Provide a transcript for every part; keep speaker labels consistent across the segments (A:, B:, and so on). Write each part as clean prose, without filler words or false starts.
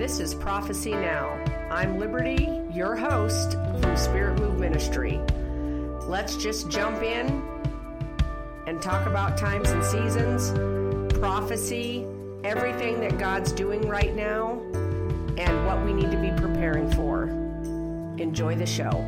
A: This is Prophecy Now. I'm Liberty, your host from Spirit Move Ministry. Let's just jump in and talk about times and seasons, prophecy, everything that God's doing right now, and what we need to be preparing for. Enjoy the show.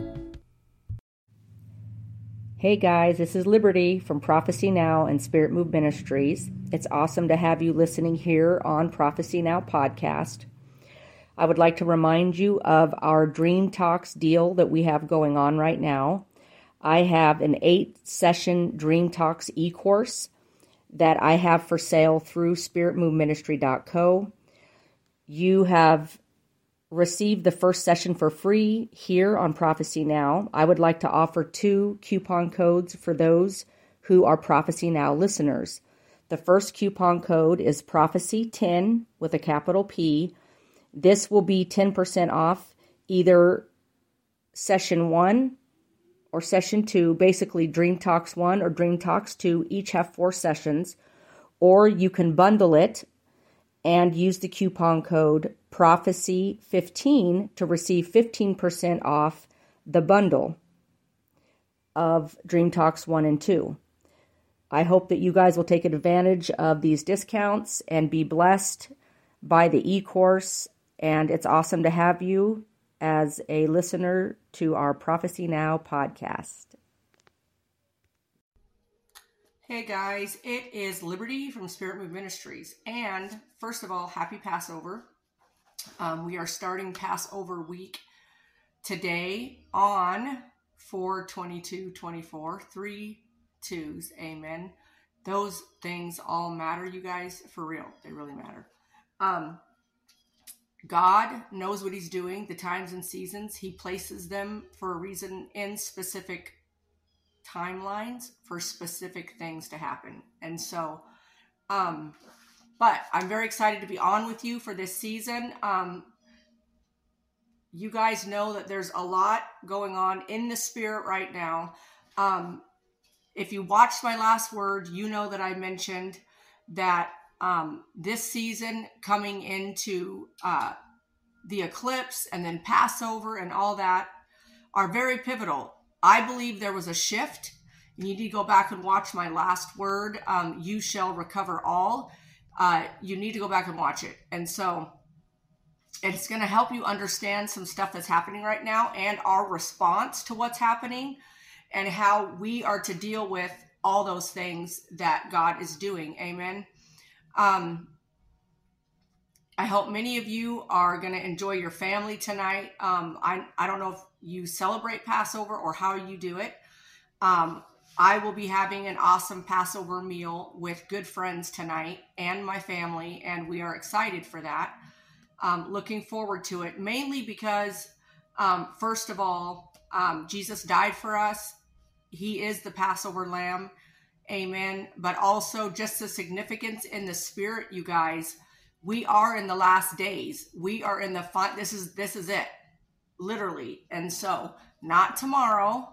B: Hey guys, this is Liberty from Prophecy Now and Spirit Move Ministries. It's awesome to have you listening here on Prophecy Now podcast. I would like to remind you of our Dream Talks deal that we have going on right now. I have an 8-session Dream Talks e-course that I have for sale through spiritmoveministry.co. You have received the first session for free here on Prophecy Now. I would like to offer 2 coupon codes for those who are Prophecy Now listeners. The first coupon code is Prophecy10 with a capital P. This will be 10% off either session 1 or session 2, basically Dream Talks 1 or Dream Talks 2, each have 4 sessions, or you can bundle it and use the coupon code Prophecy15 to receive 15% off the bundle of Dream Talks 1 and 2. I hope that you guys will take advantage of these discounts and be blessed by the e-course, and it's awesome to have you as a listener to our Prophecy Now podcast.
A: Hey guys, it is Liberty from Spirit Move Ministries. And first of all, happy Passover. We are starting Passover week today on 4/22/24, 3 2s, amen. Those things all matter, you guys, for real. They really matter. God knows what he's doing, the times and seasons. He places them for a reason in specific timelines for specific things to happen. And so, but I'm very excited to be on with you for this season. You guys know that there's a lot going on in the spirit right now. If you watched my last word, you know that I mentioned that this season coming into the eclipse and then Passover and all that are very pivotal. I believe there was a shift. You need to go back and watch my last word. You shall recover all. You need to go back and watch it. And so it's going to help you understand some stuff that's happening right now and our response to what's happening and how we are to deal with all those things that God is doing. Amen. I hope many of you are going to enjoy your family tonight. I don't know if you celebrate Passover or how you do it. I will be having an awesome Passover meal with good friends tonight and my family, and we are excited for that. Looking forward to it, mainly because, first of all, Jesus died for us. He is the Passover lamb. Amen. But also just the significance in the spirit, you guys. We are in the last days. We are in the this is it. Literally. And so not tomorrow,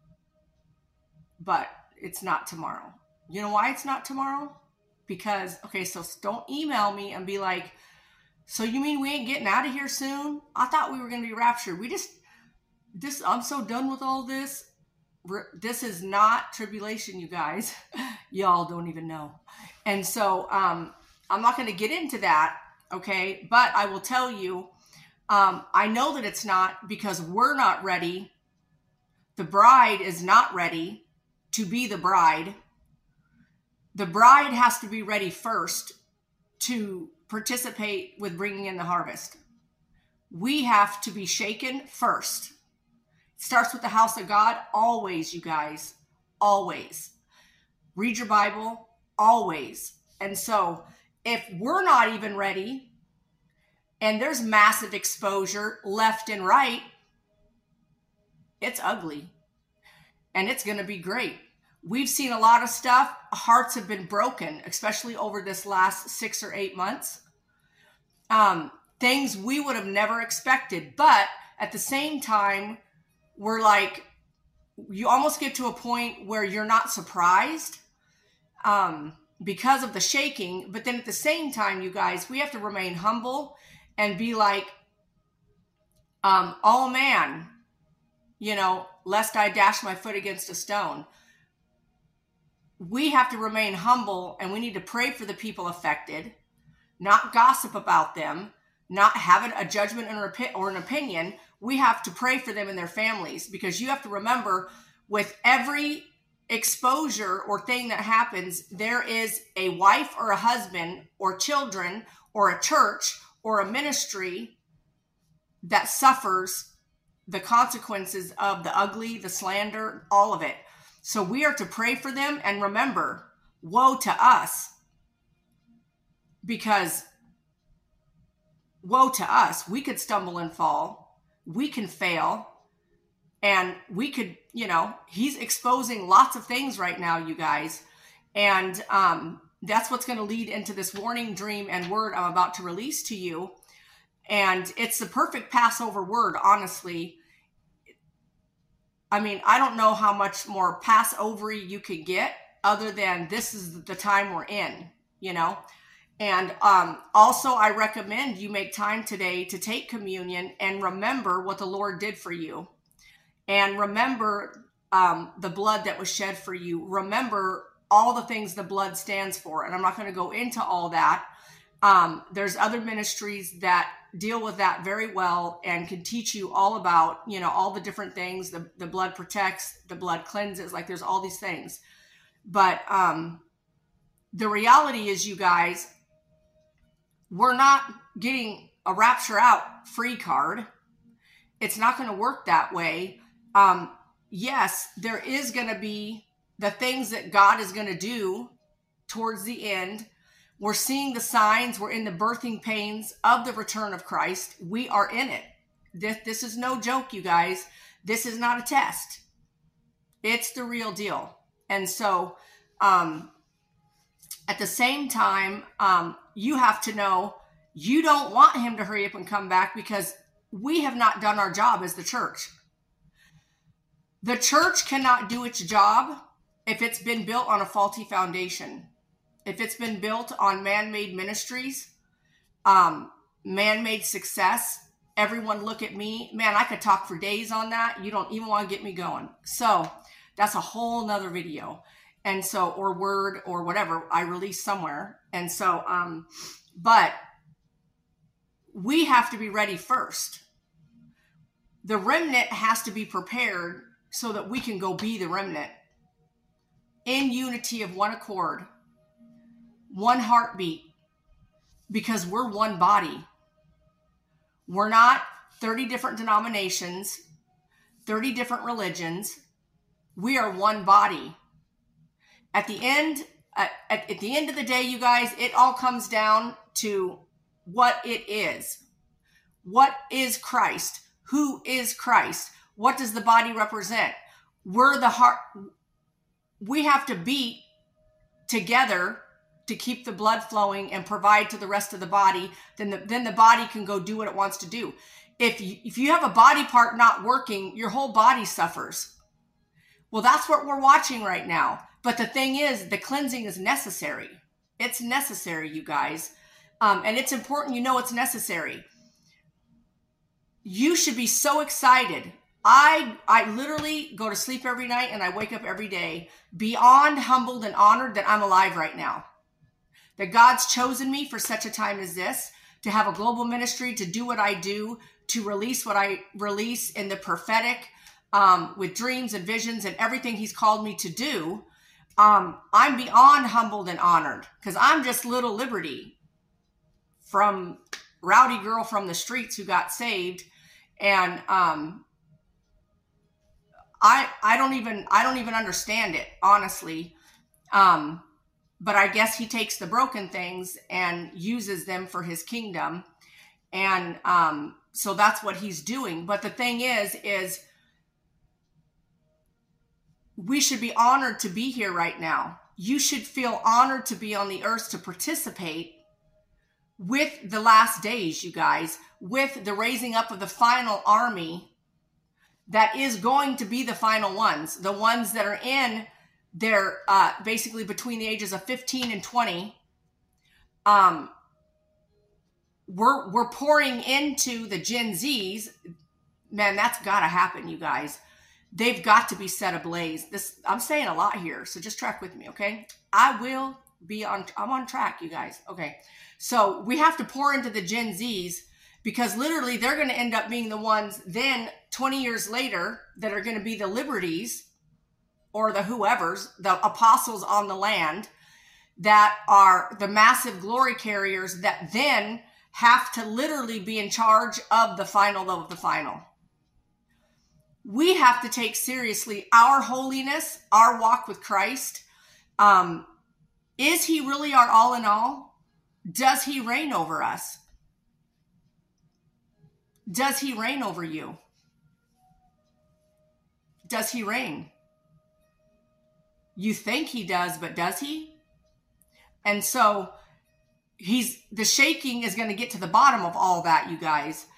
A: but it's not tomorrow. You know why it's not tomorrow? Because, okay, so don't email me and be like, so you mean we ain't getting out of here soon? I thought we were going to be raptured. I'm so done with all this. This is not tribulation, you guys. Y'all don't even know. And so, I'm not going to get into that, okay? But I will tell you, I know that it's not because we're not ready. The bride is not ready to be the bride. The bride has to be ready first to participate with bringing in the harvest. We have to be shaken first. It starts with the house of God, always, you guys, always. Read your Bible, always. And so, if we're not even ready, and there's massive exposure left and right, it's ugly. And it's going to be great. We've seen a lot of stuff. Hearts have been broken, especially over this last 6 or 8 months. Things we would have never expected. But at the same time, we're like, you almost get to a point where you're not surprised. Because of the shaking. But then at the same time, you guys, we have to remain humble and be like, oh man, lest I dash my foot against a stone. We have to remain humble, and we need to pray for the people affected, not gossip about them, not have a judgment or an opinion. We have to pray for them and their families, because you have to remember, with every exposure or thing that happens, there is a wife or a husband or children or a church or a ministry that suffers the consequences of the ugly, the slander, all of it. So we are to pray for them, and remember, woe to us, because woe to us. We could stumble and fall. We can fail. And we could, he's exposing lots of things right now, you guys. And that's what's going to lead into this warning dream and word I'm about to release to you. And it's the perfect Passover word, honestly. I mean, I don't know how much more Passover-y you could get other than this is the time we're in, And also, I recommend you make time today to take communion and remember what the Lord did for you. And remember the blood that was shed for you. Remember all the things the blood stands for. And I'm not going to go into all that. There's other ministries that deal with that very well and can teach you all about, all the different things. The blood protects, the blood cleanses, like there's all these things. But the reality is, you guys, we're not getting a rapture out free card. It's not going to work that way. Yes, there is going to be the things that God is going to do towards the end. We're seeing the signs. We're in the birthing pains of the return of Christ. We are in it. This is no joke, you guys. This is not a test. It's the real deal. And so, at the same time, you have to know you don't want him to hurry up and come back, because we have not done our job as the church. The church cannot do its job if it's been built on a faulty foundation. If it's been built on man-made ministries, man-made success, everyone look at me. Man, I could talk for days on that. You don't even want to get me going. So that's a whole nother video. And so, or word or whatever I release somewhere. And so, but we have to be ready first. The remnant has to be prepared so that we can go be the remnant in unity of one accord, one heartbeat, because we're one body. We're not 30 different denominations, 30 different religions. We are one body. At the end of the day, you guys, it all comes down to what it is. What is Christ? Who is Christ? What does the body represent? We're the heart. We have to beat together to keep the blood flowing and provide to the rest of the body. Then the body can go do what it wants to do. If you have a body part not working, your whole body suffers. Well, that's what we're watching right now. But the thing is, the cleansing is necessary. It's necessary, you guys. And it's important it's necessary. You should be so excited. I literally go to sleep every night and I wake up every day beyond humbled and honored that I'm alive right now. That God's chosen me for such a time as this, to have a global ministry, to do what I do, to release what I release in the prophetic, with dreams and visions and everything he's called me to do. I'm beyond humbled and honored, because I'm just little Liberty, from rowdy girl from the streets who got saved. And I don't even understand it, honestly. But I guess he takes the broken things and uses them for his kingdom. And so that's what he's doing. But the thing is we should be honored to be here right now. You should feel honored to be on the earth to participate with the last days, you guys, with the raising up of the final army that is going to be the final ones, the ones that are in their, basically between the ages of 15 and 20. we're pouring into the Gen Zs. Man, that's got to happen, you guys. They've got to be set ablaze. I'm saying a lot here, so just track with me, okay? I'm on track, you guys. Okay. So we have to pour into the Gen Zs, because literally they're going to end up being the ones then 20 years later that are going to be the liberties or the whoever's, the apostles on the land, that are the massive glory carriers that then have to literally be in charge of the final of the final. We have to take seriously our holiness, our walk with Christ. Is he really our all in all? Does he reign over us? Does he reign over you? Does he reign? You think he does, but does he? And so the shaking is going to get to the bottom of all that, you guys.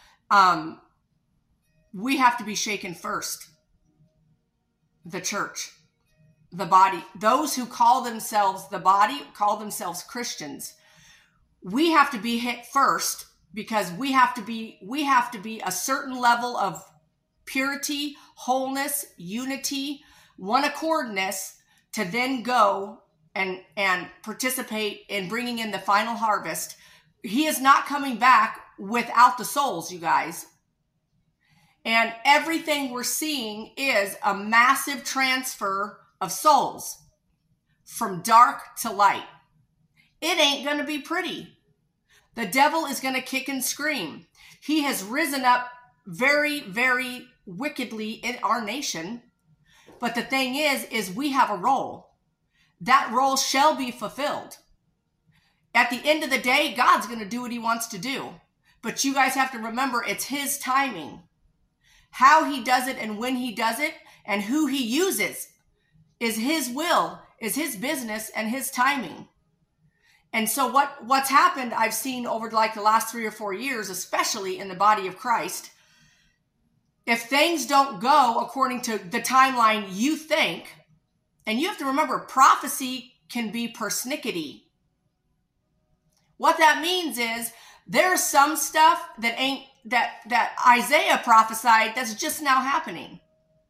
A: We have to be shaken first. The church, the body, those who call themselves the body, call themselves Christians. We have to be hit first, because we have to be a certain level of purity, wholeness, unity, one accordness, to then go and participate in bringing in the final harvest. He is not coming back without the souls, you guys. And everything we're seeing is a massive transfer of souls from dark to light. It ain't going to be pretty. The devil is going to kick and scream. He has risen up very, very wickedly in our nation. But the thing is we have a role. That role shall be fulfilled. At the end of the day, God's going to do what he wants to do. But you guys have to remember, it's his timing. How he does it and when he does it and who he uses is his will, is his business and his timing. And so what's happened, I've seen over like the last 3 or 4 years, especially in the body of Christ, if things don't go according to the timeline you think, and you have to remember, prophecy can be persnickety. What that means is there's some stuff that Isaiah prophesied that's just now happening.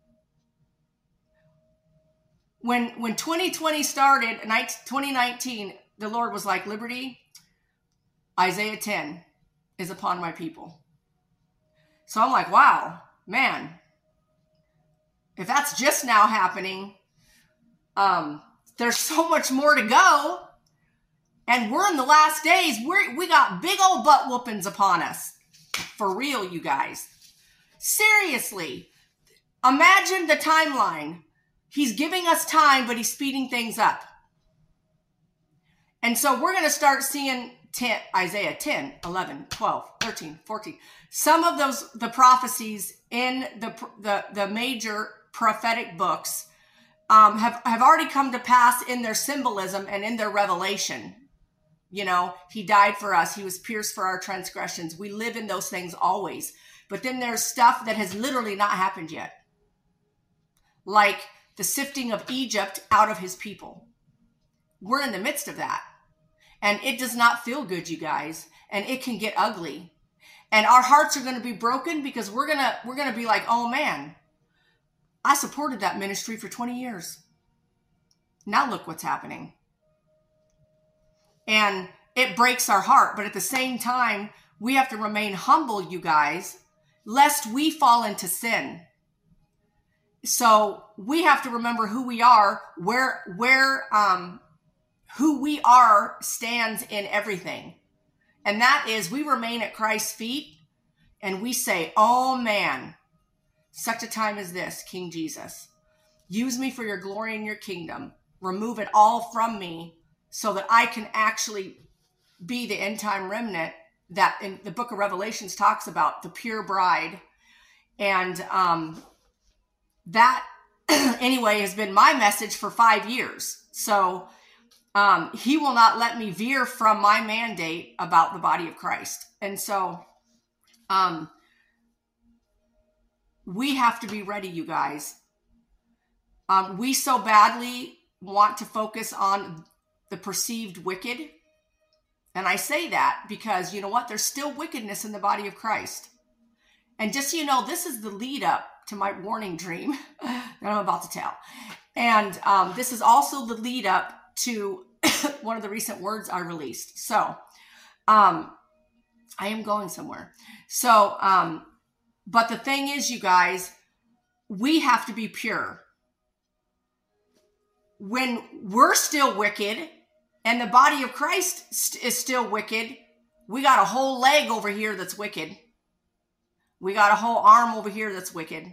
A: When 2020 started, 2019, the Lord was like, Liberty, Isaiah 10 is upon my people. So I'm like, wow, man, if that's just now happening, there's so much more to go. And we're in the last days. We got big old butt whoopings upon us. For real, you guys. Seriously. Imagine the timeline. He's giving us time, but he's speeding things up. And so we're going to start seeing Isaiah 10, 11, 12, 13, 14. Some of the prophecies in the major prophetic books have already come to pass in their symbolism and in their revelation. You know, he died for us. He was pierced for our transgressions. We live in those things always. But then there's stuff that has literally not happened yet. Like the sifting of Egypt out of his people. We're in the midst of that. And it does not feel good, you guys. And it can get ugly. And our hearts are going to be broken because we're going to be like, oh man, I supported that ministry for 20 years. Now look what's happening. And it breaks our heart. But at the same time, we have to remain humble, you guys, lest we fall into sin. So we have to remember who we are, who we are stands in everything. And that is, we remain at Christ's feet and we say, oh man, such a time as this, King Jesus, use me for your glory and your kingdom. Remove it all from me, so that I can actually be the end time remnant that in the book of Revelations talks about, the pure bride. And that anyway has been my message for 5 years. So he will not let me veer from my mandate about the body of Christ. And so we have to be ready, you guys. We so badly want to focus on the perceived wicked And I say that because you know what? There's still wickedness in the body of Christ. And just so you know, this is the lead up to my warning dream that I'm about to tell. And this is also the lead up to one of the recent words I released. So I am going somewhere. So, but the thing is, you guys, we have to be pure. When we're still wicked and the body of Christ is still wicked, we got a whole leg over here that's wicked. We got a whole arm over here that's wicked.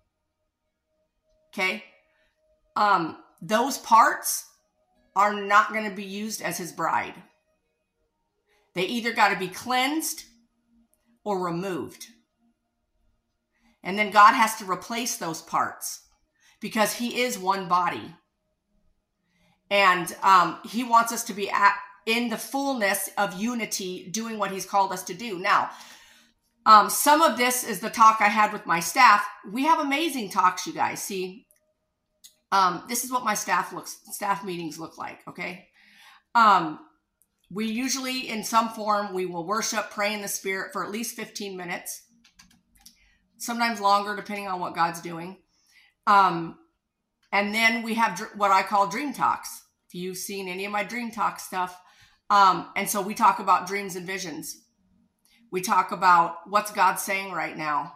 A: Okay? Those parts are not going to be used as his bride. They either got to be cleansed or removed. And then God has to replace those parts because he is one body. And he wants us to be in the fullness of unity, doing what he's called us to do. Now, some of this is the talk I had with my staff. We have amazing talks, you guys. See, this is what my staff meetings look like, okay? We usually, in some form, we will worship, pray in the Spirit for at least 15 minutes. Sometimes longer, depending on what God's doing. And then we have what I call dream talks. If you've seen any of my dream talk stuff. And so we talk about dreams and visions. We talk about what's God saying right now.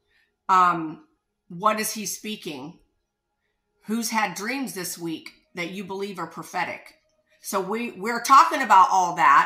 A: What is he speaking? Who's had dreams this week that you believe are prophetic? So we're talking about all that.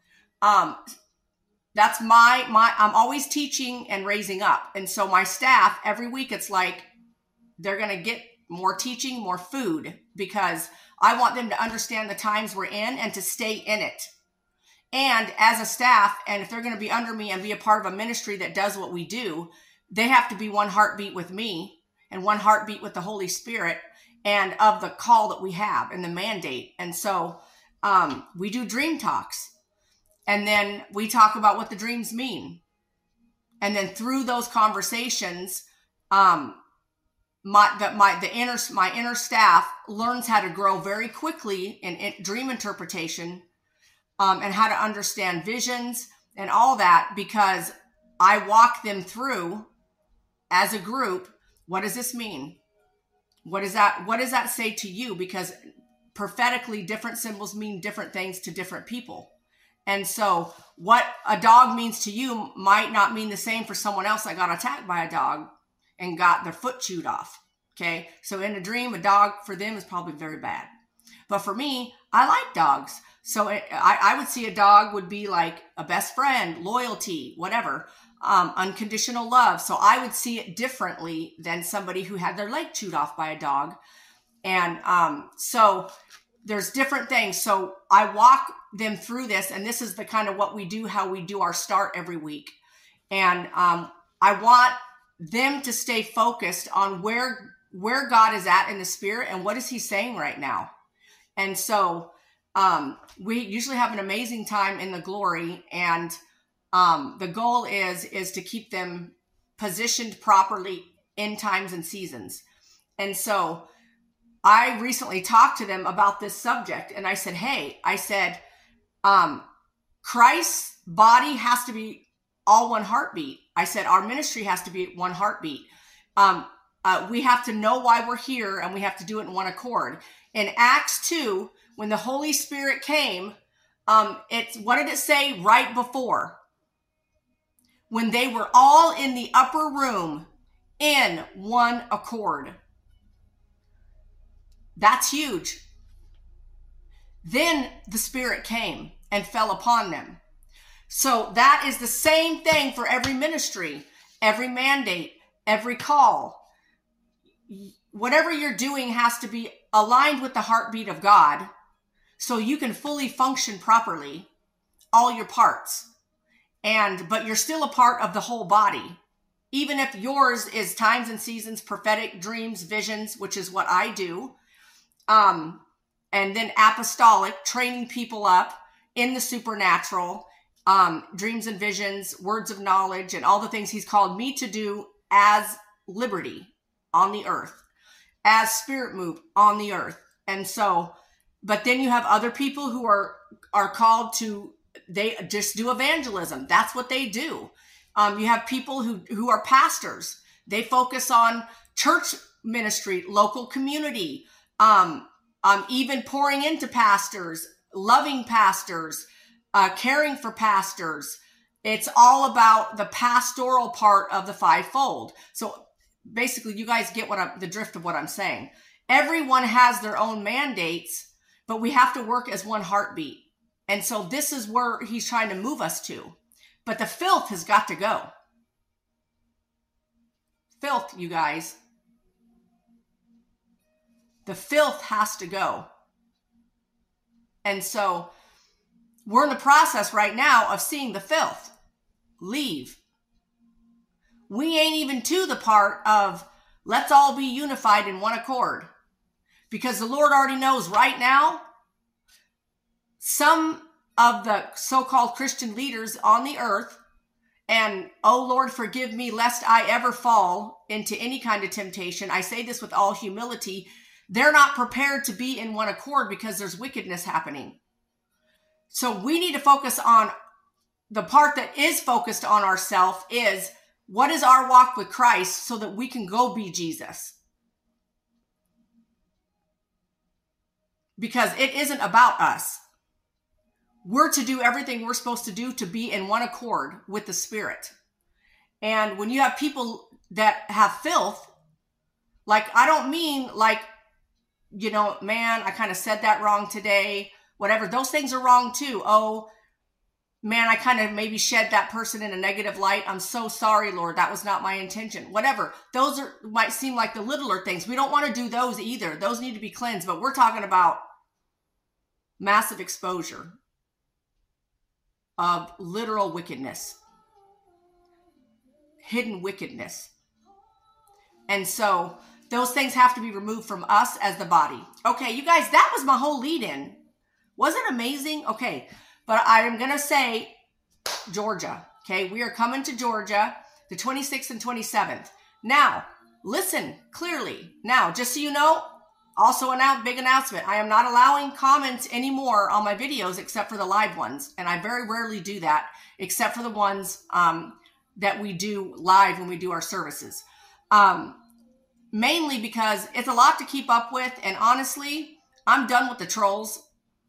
A: That's I'm always teaching and raising up. And so my staff, every week, it's like they're going to get more teaching, more food, because I want them to understand the times we're in and to stay in it. And as a staff, and if they're going to be under me and be a part of a ministry that does what we do, they have to be one heartbeat with me and one heartbeat with the Holy Spirit and of the call that we have and the mandate. And so we do dream talks. And then we talk about what the dreams mean. And then through those conversations, my inner staff learns how to grow very quickly in dream interpretation, and how to understand visions and all that, because I walk them through as a group. What does this mean? What does that say to you? Because prophetically, different symbols mean different things to different people. And so what a dog means to you might not mean the same for someone else that got attacked by a dog and got their foot chewed off. Okay. So in a dream, a dog for them is probably very bad. But for me, I like dogs. So I would see a dog would be like a best friend, loyalty, whatever, unconditional love. So I would see it differently than somebody who had their leg chewed off by a dog. And so there's different things. So I walk them through this, and this is the kind of what we do, how we do our start every week. And I want them to stay focused on where God is at in the Spirit and what is he saying right now. And so we usually have an amazing time in the glory, and the goal is to keep them positioned properly in times and seasons. And so I recently talked to them about this subject, and I said, Christ's body has to be all one heartbeat. I said, our ministry has to be one heartbeat. We have to know why we're here, and we have to do it in one accord. In Acts 2, when the Holy Spirit came, what did it say right before? When they were all in the upper room in one accord. That's huge. Then the Spirit came and fell upon them. So that is the same thing for every ministry, every mandate, every call. Whatever you're doing has to be aligned with the heartbeat of God so you can fully function properly, all your parts. But you're still a part of the whole body. Even if yours is times and seasons, prophetic dreams, visions, which is what I do. And then apostolic, training people up in the supernatural, dreams and visions, words of knowledge, and all the things he's called me to do as Liberty on the earth, as Spirit Move on the earth. And so, but then you have other people who are called to they just do evangelism. That's what they do. You have people who are pastors. They focus on church ministry, local community, even pouring into pastors, loving pastors, caring for pastors. It's all about the pastoral part of the fivefold. So basically, you guys get the drift of what I'm saying. Everyone has their own mandates, but we have to work as one heartbeat. And so this is where he's trying to move us to. But the filth has got to go. Filth, you guys. The filth has to go. And so we're in the process right now of seeing the filth leave. We ain't even to the part of let's all be unified in one accord. Because the Lord already knows right now, some of the so-called Christian leaders on the earth, and oh Lord, forgive me lest I ever fall into any kind of temptation. I say this with all humility. They're not prepared to be in one accord because there's wickedness happening. So we need to focus on the part that is focused on ourselves is what is our walk with Christ so that we can go be Jesus. Because it isn't about us. We're to do everything we're supposed to do to be in one accord with the Spirit. And when you have people that have filth, like, I don't mean like, man, I kind of said that wrong today, whatever. Those things are wrong too. Oh, man, I kind of maybe shed that person in a negative light. I'm so sorry, Lord. That was not my intention. Whatever. Those might seem like the littler things. We don't want to do those either. Those need to be cleansed. But we're talking about massive exposure of literal wickedness, hidden wickedness. And so those things have to be removed from us as the body. Okay, you guys, that was my whole lead in. Wasn't it amazing? Okay, but I am going to say Georgia. Okay, we are coming to Georgia the 26th and 27th. Now, listen clearly. Now, just so you know, also a big announcement. I am not allowing comments anymore on my videos except for the live ones. And I very rarely do that except for the ones that we do live when we do our services. Mainly because it's a lot to keep up with. And honestly, I'm done with the trolls.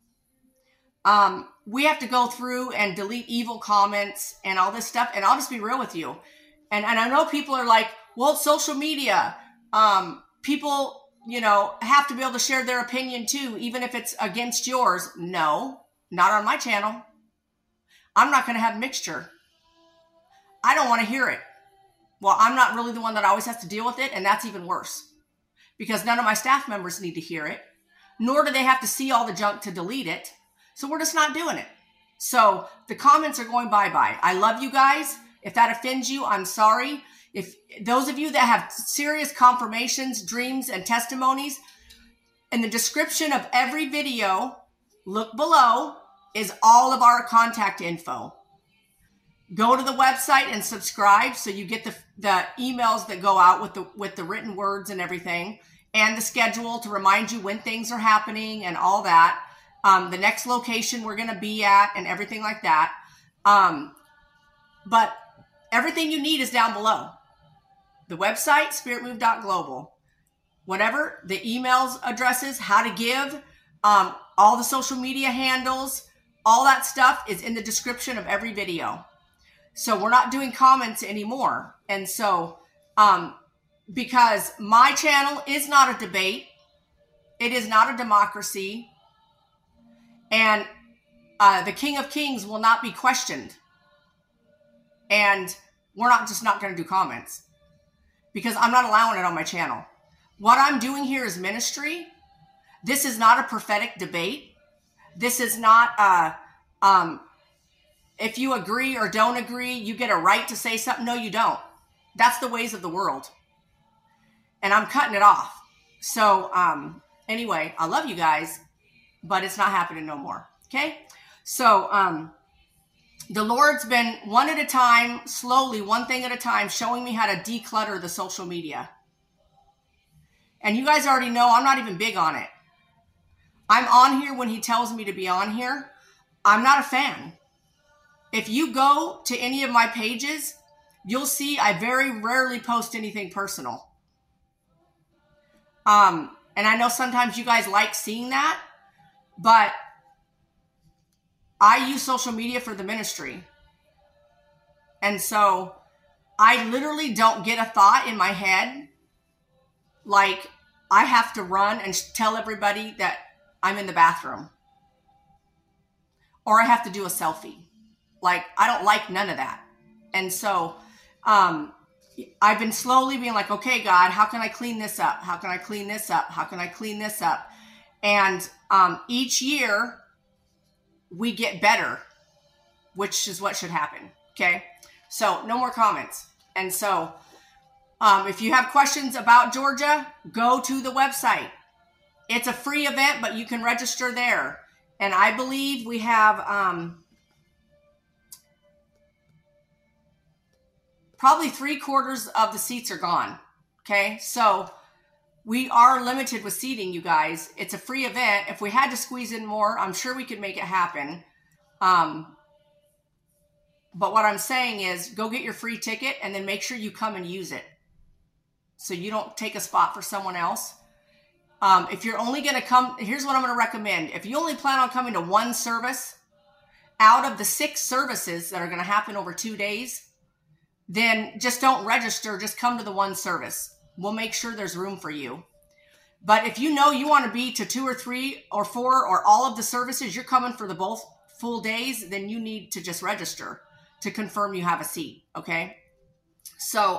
A: We have to go through and delete evil comments and all this stuff. And I'll just be real with you. And I know people are like, well, it's social media. People, have to be able to share their opinion too, even if it's against yours. No, not on my channel. I'm not going to have mixture. I don't want to hear it. Well, I'm not really the one that always has to deal with it. And that's even worse because none of my staff members need to hear it, nor do they have to see all the junk to delete it. So we're just not doing it. So the comments are going bye-bye. I love you guys. If that offends you, I'm sorry. If those of you that have serious confirmations, dreams, and testimonies, in the description of every video, look below, is all of our contact info. Go to the website and subscribe so you get the emails that go out with the written words and everything, and the schedule to remind you when things are happening and all that. The next location we're going to be at and everything like that. But everything you need is down below. The website, spiritmove.global. Whatever, the emails addresses, how to give, all the social media handles, all that stuff is in the description of every video. So we're not doing comments anymore. And so, because my channel is not a debate, it is not a democracy, and the King of Kings will not be questioned. And we're not going to do comments because I'm not allowing it on my channel. What I'm doing here is ministry. This is not a prophetic debate. This is not if you agree or don't agree, you get a right to say something. No, you don't. That's the ways of the world. And I'm cutting it off. So anyway, I love you guys, but it's not happening no more. Okay? So the Lord's been one at a time, slowly, one thing at a time, showing me how to declutter the social media. And you guys already know I'm not even big on it. I'm on here when he tells me to be on here. I'm not a fan. if you go to any of my pages, you'll see I very rarely post anything personal. And I know sometimes you guys like seeing that, but I use social media for the ministry. And so I literally don't get a thought in my head like I have to run and tell everybody that I'm in the bathroom, or I have to do a selfie. Like, I don't like none of that. And so I've been slowly being like, okay, God, how can I clean this up? How can I clean this up? How can I clean this up? And each year we get better, which is what should happen. Okay. So no more comments. And so if you have questions about Georgia, go to the website. It's a free event, but you can register there. And I believe we have probably 3/4 of the seats are gone. Okay. So we are limited with seating, you guys. It's a free event. If we had to squeeze in more, I'm sure we could make it happen. But what I'm saying is go get your free ticket and then make sure you come and use it, so you don't take a spot for someone else. If you're only going to come, here's what I'm going to recommend. If you only plan on coming to one service out of the 6 services that are going to happen over 2 days, then just don't register. Just come to the one service. We'll make sure there's room for you. But if you know you want to be to 2 or 3 or 4 or all of the services, you're coming for the both full days, then you need to just register to confirm you have a seat. Okay. So,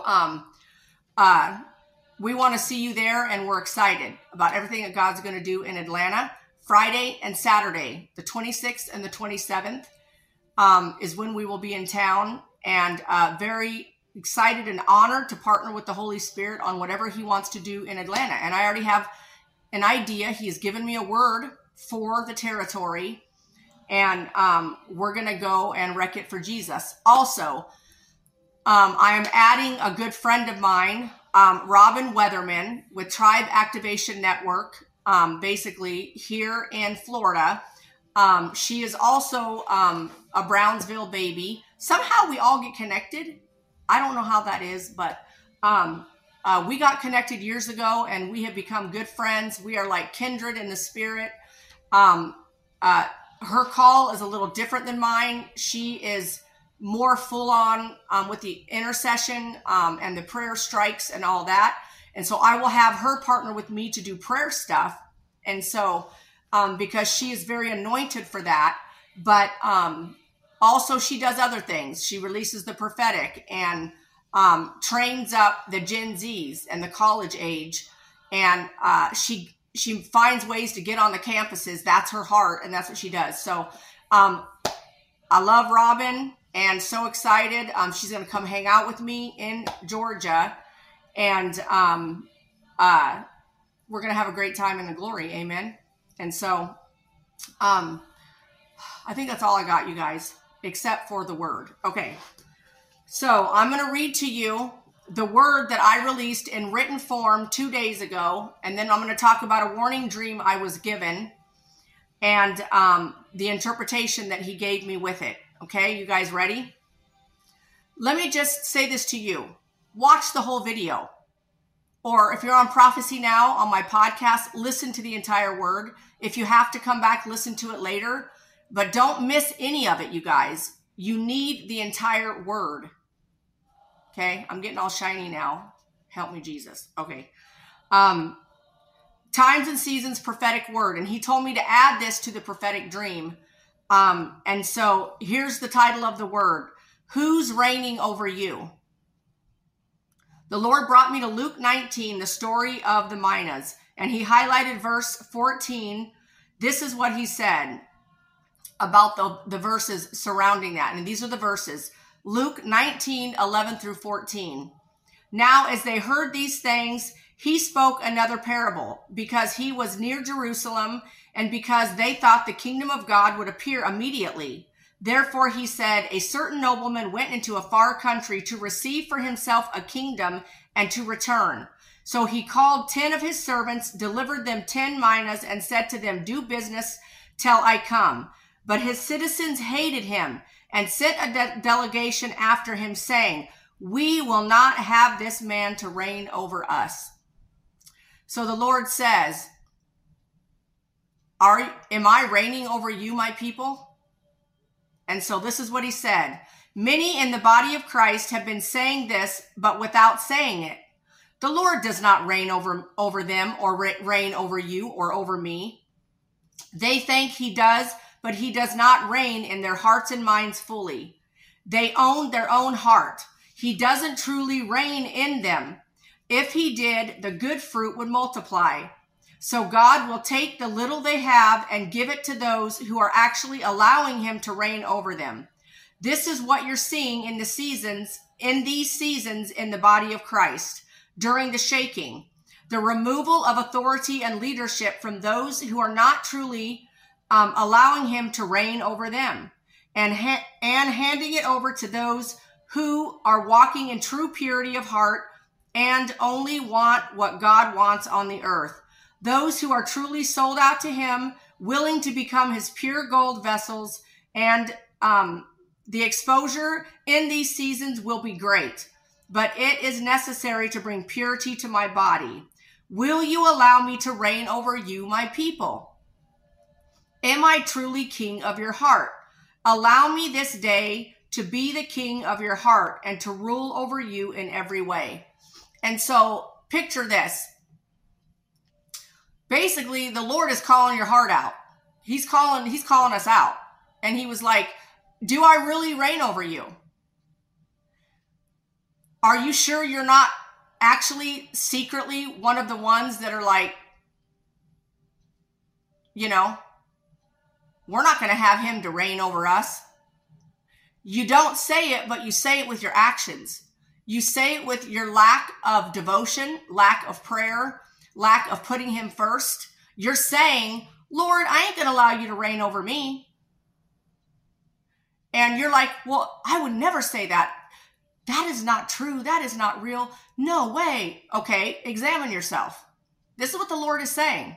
A: we want to see you there, and we're excited about everything that God's going to do in Atlanta. Friday and Saturday, the 26th and the 27th, is when we will be in town, and very excited and honored to partner with the Holy Spirit on whatever he wants to do in Atlanta. And I already have an idea. He has given me a word for the territory, and we're going to go and wreck it for Jesus. Also, I am adding a good friend of mine, Robin Weatherman with Tribe Activation Network, basically here in Florida. She is also a Brownsville baby. Somehow we all get connected. I don't know how that is, but we got connected years ago, and we have become good friends. We are like kindred in the spirit. Her call is a little different than mine. She is more full on with the intercession and the prayer strikes and all that. And so I will have her partner with me to do prayer stuff. And so because she is very anointed for that, but also she does other things. She releases the prophetic and trains up the Gen Zs and the college age. And she finds ways to get on the campuses. That's her heart, and that's what she does. So I love Robin. And so excited. She's going to come hang out with me in Georgia. And we're going to have a great time in the glory. Amen. And so I think that's all I got, you guys, except for the word. Okay. So I'm going to read to you the word that I released in written form 2 days ago. And then I'm going to talk about a warning dream I was given and the interpretation that he gave me with it. Okay, you guys ready? Let me just say this to you. Watch the whole video. Or if you're on Prophecy Now on my podcast, listen to the entire word. If you have to come back, listen to it later. But don't miss any of it, you guys. You need the entire word. Okay, I'm getting all shiny now. Help me, Jesus. Okay. Times and Seasons prophetic word. And he told me to add this to the prophetic dream. And so here's the title of the word. Who's reigning over you? The Lord brought me to Luke 19, the story of the Minas, and he highlighted verse 14. This is what he said about the verses surrounding that. And these are the verses. Luke 19, 11 through 14. Now, as they heard these things, he spoke another parable because he was near Jerusalem and because they thought the kingdom of God would appear immediately. Therefore, he said, a certain nobleman went into a far country to receive for himself a kingdom and to return. So he called 10 of his servants, delivered them 10 minas, and said to them, do business till I come. But his citizens hated him and sent a delegation after him, saying, we will not have this man to reign over us. So the Lord says, am I reigning over you, my people? And so this is what he said. Many in the body of Christ have been saying this, but without saying it. The Lord does not reign over them or reign over you or over me. They think he does, but he does not reign in their hearts and minds fully. They own their own heart. He doesn't truly reign in them. If he did, the good fruit would multiply. So God will take the little they have and give it to those who are actually allowing him to reign over them. This is what you're seeing in these seasons in the body of Christ during the shaking. The removal of authority and leadership from those who are not truly allowing him to reign over them, and handing it over to those who are walking in true purity of heart and only want what God wants on the earth. Those who are truly sold out to him, willing to become his pure gold vessels, and the exposure in these seasons will be great, but it is necessary to bring purity to my body. Will you allow me to reign over you, my people? Am I truly king of your heart? Allow me this day to be the king of your heart and to rule over you in every way. And so picture this. Basically, the Lord is calling your heart out. He's calling us out. And he was like, do I really reign over you? Are you sure you're not actually secretly one of the ones that are like, we're not going to have him to reign over us? You don't say it, but you say it with your actions. You say it with your lack of devotion, lack of prayer, lack of putting him first. You're saying, Lord, I ain't going to allow you to reign over me. And you're like, well, I would never say that. That is not true. That is not real. No way. Okay, examine yourself. This is what the Lord is saying.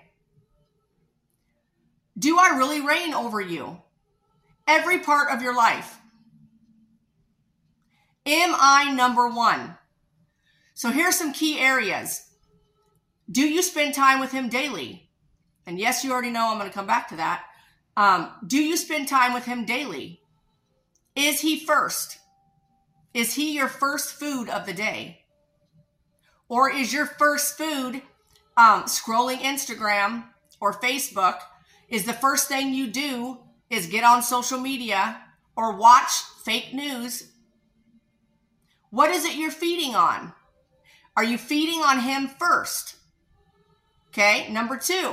A: Do I really reign over you? Every part of your life. Am I number one? So here's some key areas. Do you spend time with him daily? And yes, you already know I'm going to come back to that. Do you spend time with him daily? Is he first? Is he your first food of the day? Or is your first food scrolling Instagram or Facebook? Is the first thing you do is get on social media or watch fake news? What is it you're feeding on? Are you feeding on him first? Okay, number 2,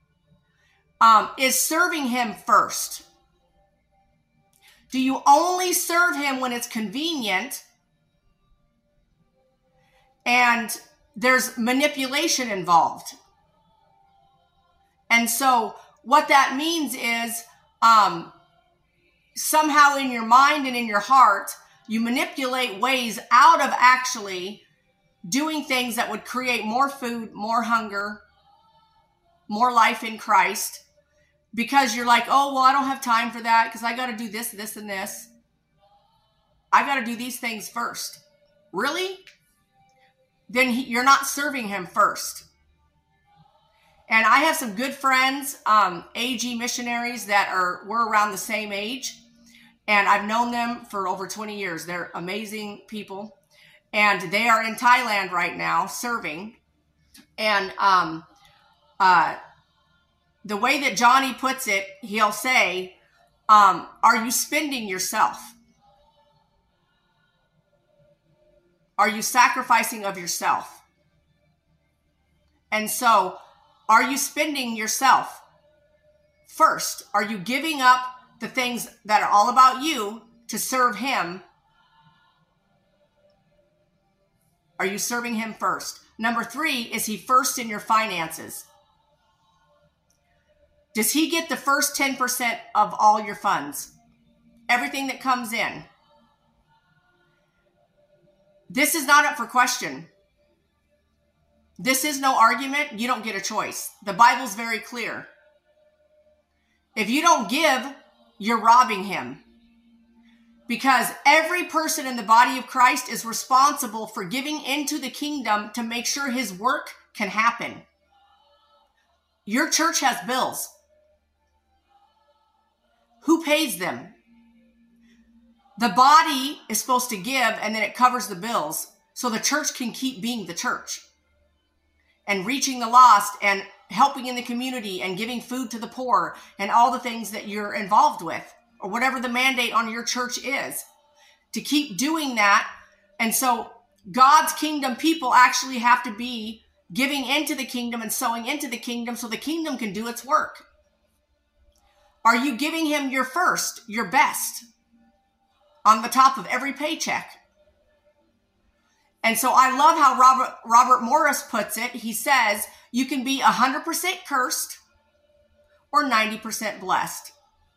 A: is serving him first. Do you only serve him when it's convenient and there's manipulation involved? And so what that means is somehow in your mind and in your heart, you manipulate ways out of actually doing things that would create more food, more hunger, more life in Christ. Because you're like, oh, well, I don't have time for that because I got to do this, this, and this. I got to do these things first. Really? Then you're not serving him first. And I have some good friends, AG missionaries we're around the same age. And I've known them for over 20 years. They're amazing people. And they are in Thailand right now serving. And the way that Johnny puts it, he'll say, are you spending yourself? Are you sacrificing of yourself? And so, are you spending yourself first? Are you giving up the things that are all about you to serve him? Are you serving him first? Number 3, is he first in your finances? Does he get the first 10% of all your funds? Everything that comes in. This is not up for question. This is no argument. You don't get a choice. The Bible's very clear. If you don't give, you're robbing him. Because every person in the body of Christ is responsible for giving into the kingdom to make sure his work can happen. Your church has bills. Who pays them? The body is supposed to give, and then it covers the bills so the church can keep being the church and reaching the lost and helping in the community and giving food to the poor and all the things that you're involved with, or whatever the mandate on your church is, to keep doing that. And so God's kingdom people actually have to be giving into the kingdom and sowing into the kingdom so the kingdom can do its work. Are you giving him your first, your best, on the top of every paycheck? And so I love how Robert Morris puts it. He says, you can be 100% cursed or 90% blessed.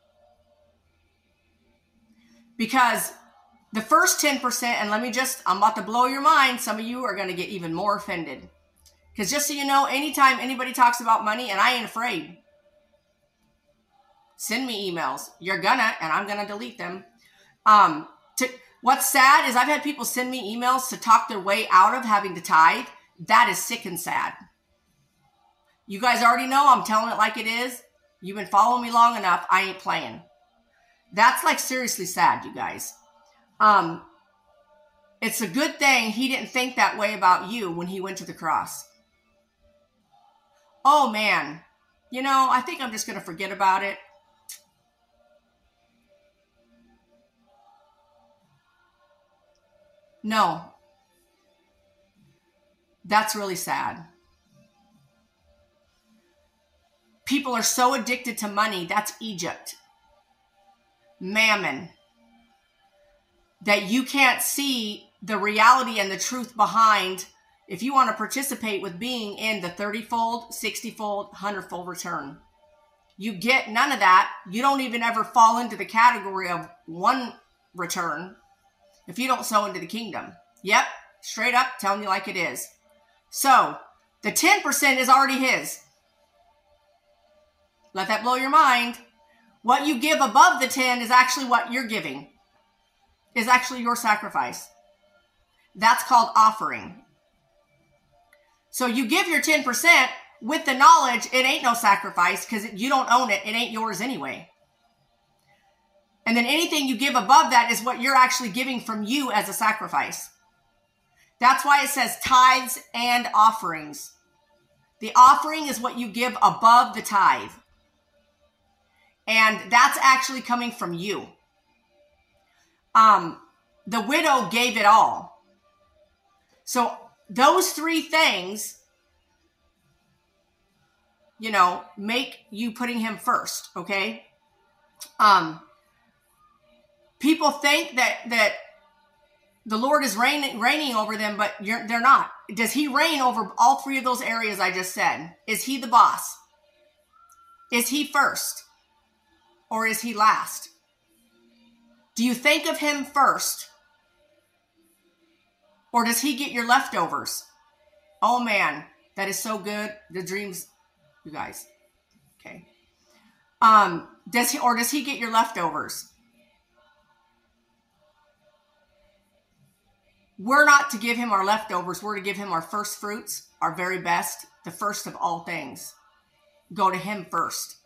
A: Because the first 10%, and I'm about to blow your mind. Some of you are going to get even more offended. Because just so you know, anytime anybody talks about money, and I ain't afraid, send me emails. You're gonna, and I'm gonna delete them. What's sad is I've had people send me emails to talk their way out of having to tithe. That is sick and sad. You guys already know I'm telling it like it is. You've been following me long enough. I ain't playing. That's like seriously sad, you guys. It's a good thing he didn't think that way about you when he went to the cross. Oh man, I think I'm just going to forget about it. No, that's really sad. People are so addicted to money. That's Egypt. Mammon. That you can't see the reality and the truth behind if you want to participate with being in the 30-fold, 60-fold, 100-fold return. You get none of that. You don't even ever fall into the category of one return if you don't sow into the kingdom. Yep, straight up, telling you like it is. So, the 10% is already his. Let that blow your mind. What you give above the 10 is actually what you're giving. Is actually your sacrifice. That's called offering. So you give your 10% with the knowledge it ain't no sacrifice because you don't own it. It ain't yours anyway. And then anything you give above that is what you're actually giving from you as a sacrifice. That's why it says tithes and offerings. The offering is what you give above the tithe. And that's actually coming from you. The widow gave it all. So those three things, make you putting him first, okay? People think that the Lord is reigning over them, but they're not. Does he reign over all three of those areas I just said? Is he the boss? Is he first? Or is he last? Do you think of him first? Or does he get your leftovers? Oh man, that is so good. The dreams, you guys. Okay. Does he get your leftovers? We're not to give him our leftovers. We're to give him our first fruits, our very best, the first of all things. Go to him first.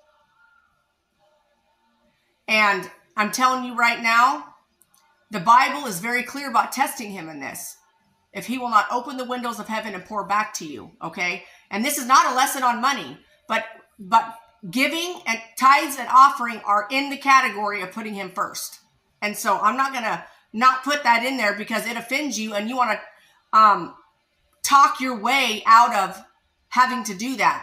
A: And I'm telling you right now, the Bible is very clear about testing him in this. If he will not open the windows of heaven and pour back to you, okay? And this is not a lesson on money, but giving and tithes and offering are in the category of putting him first. And so I'm not going to not put that in there because it offends you and you want to talk your way out of having to do that.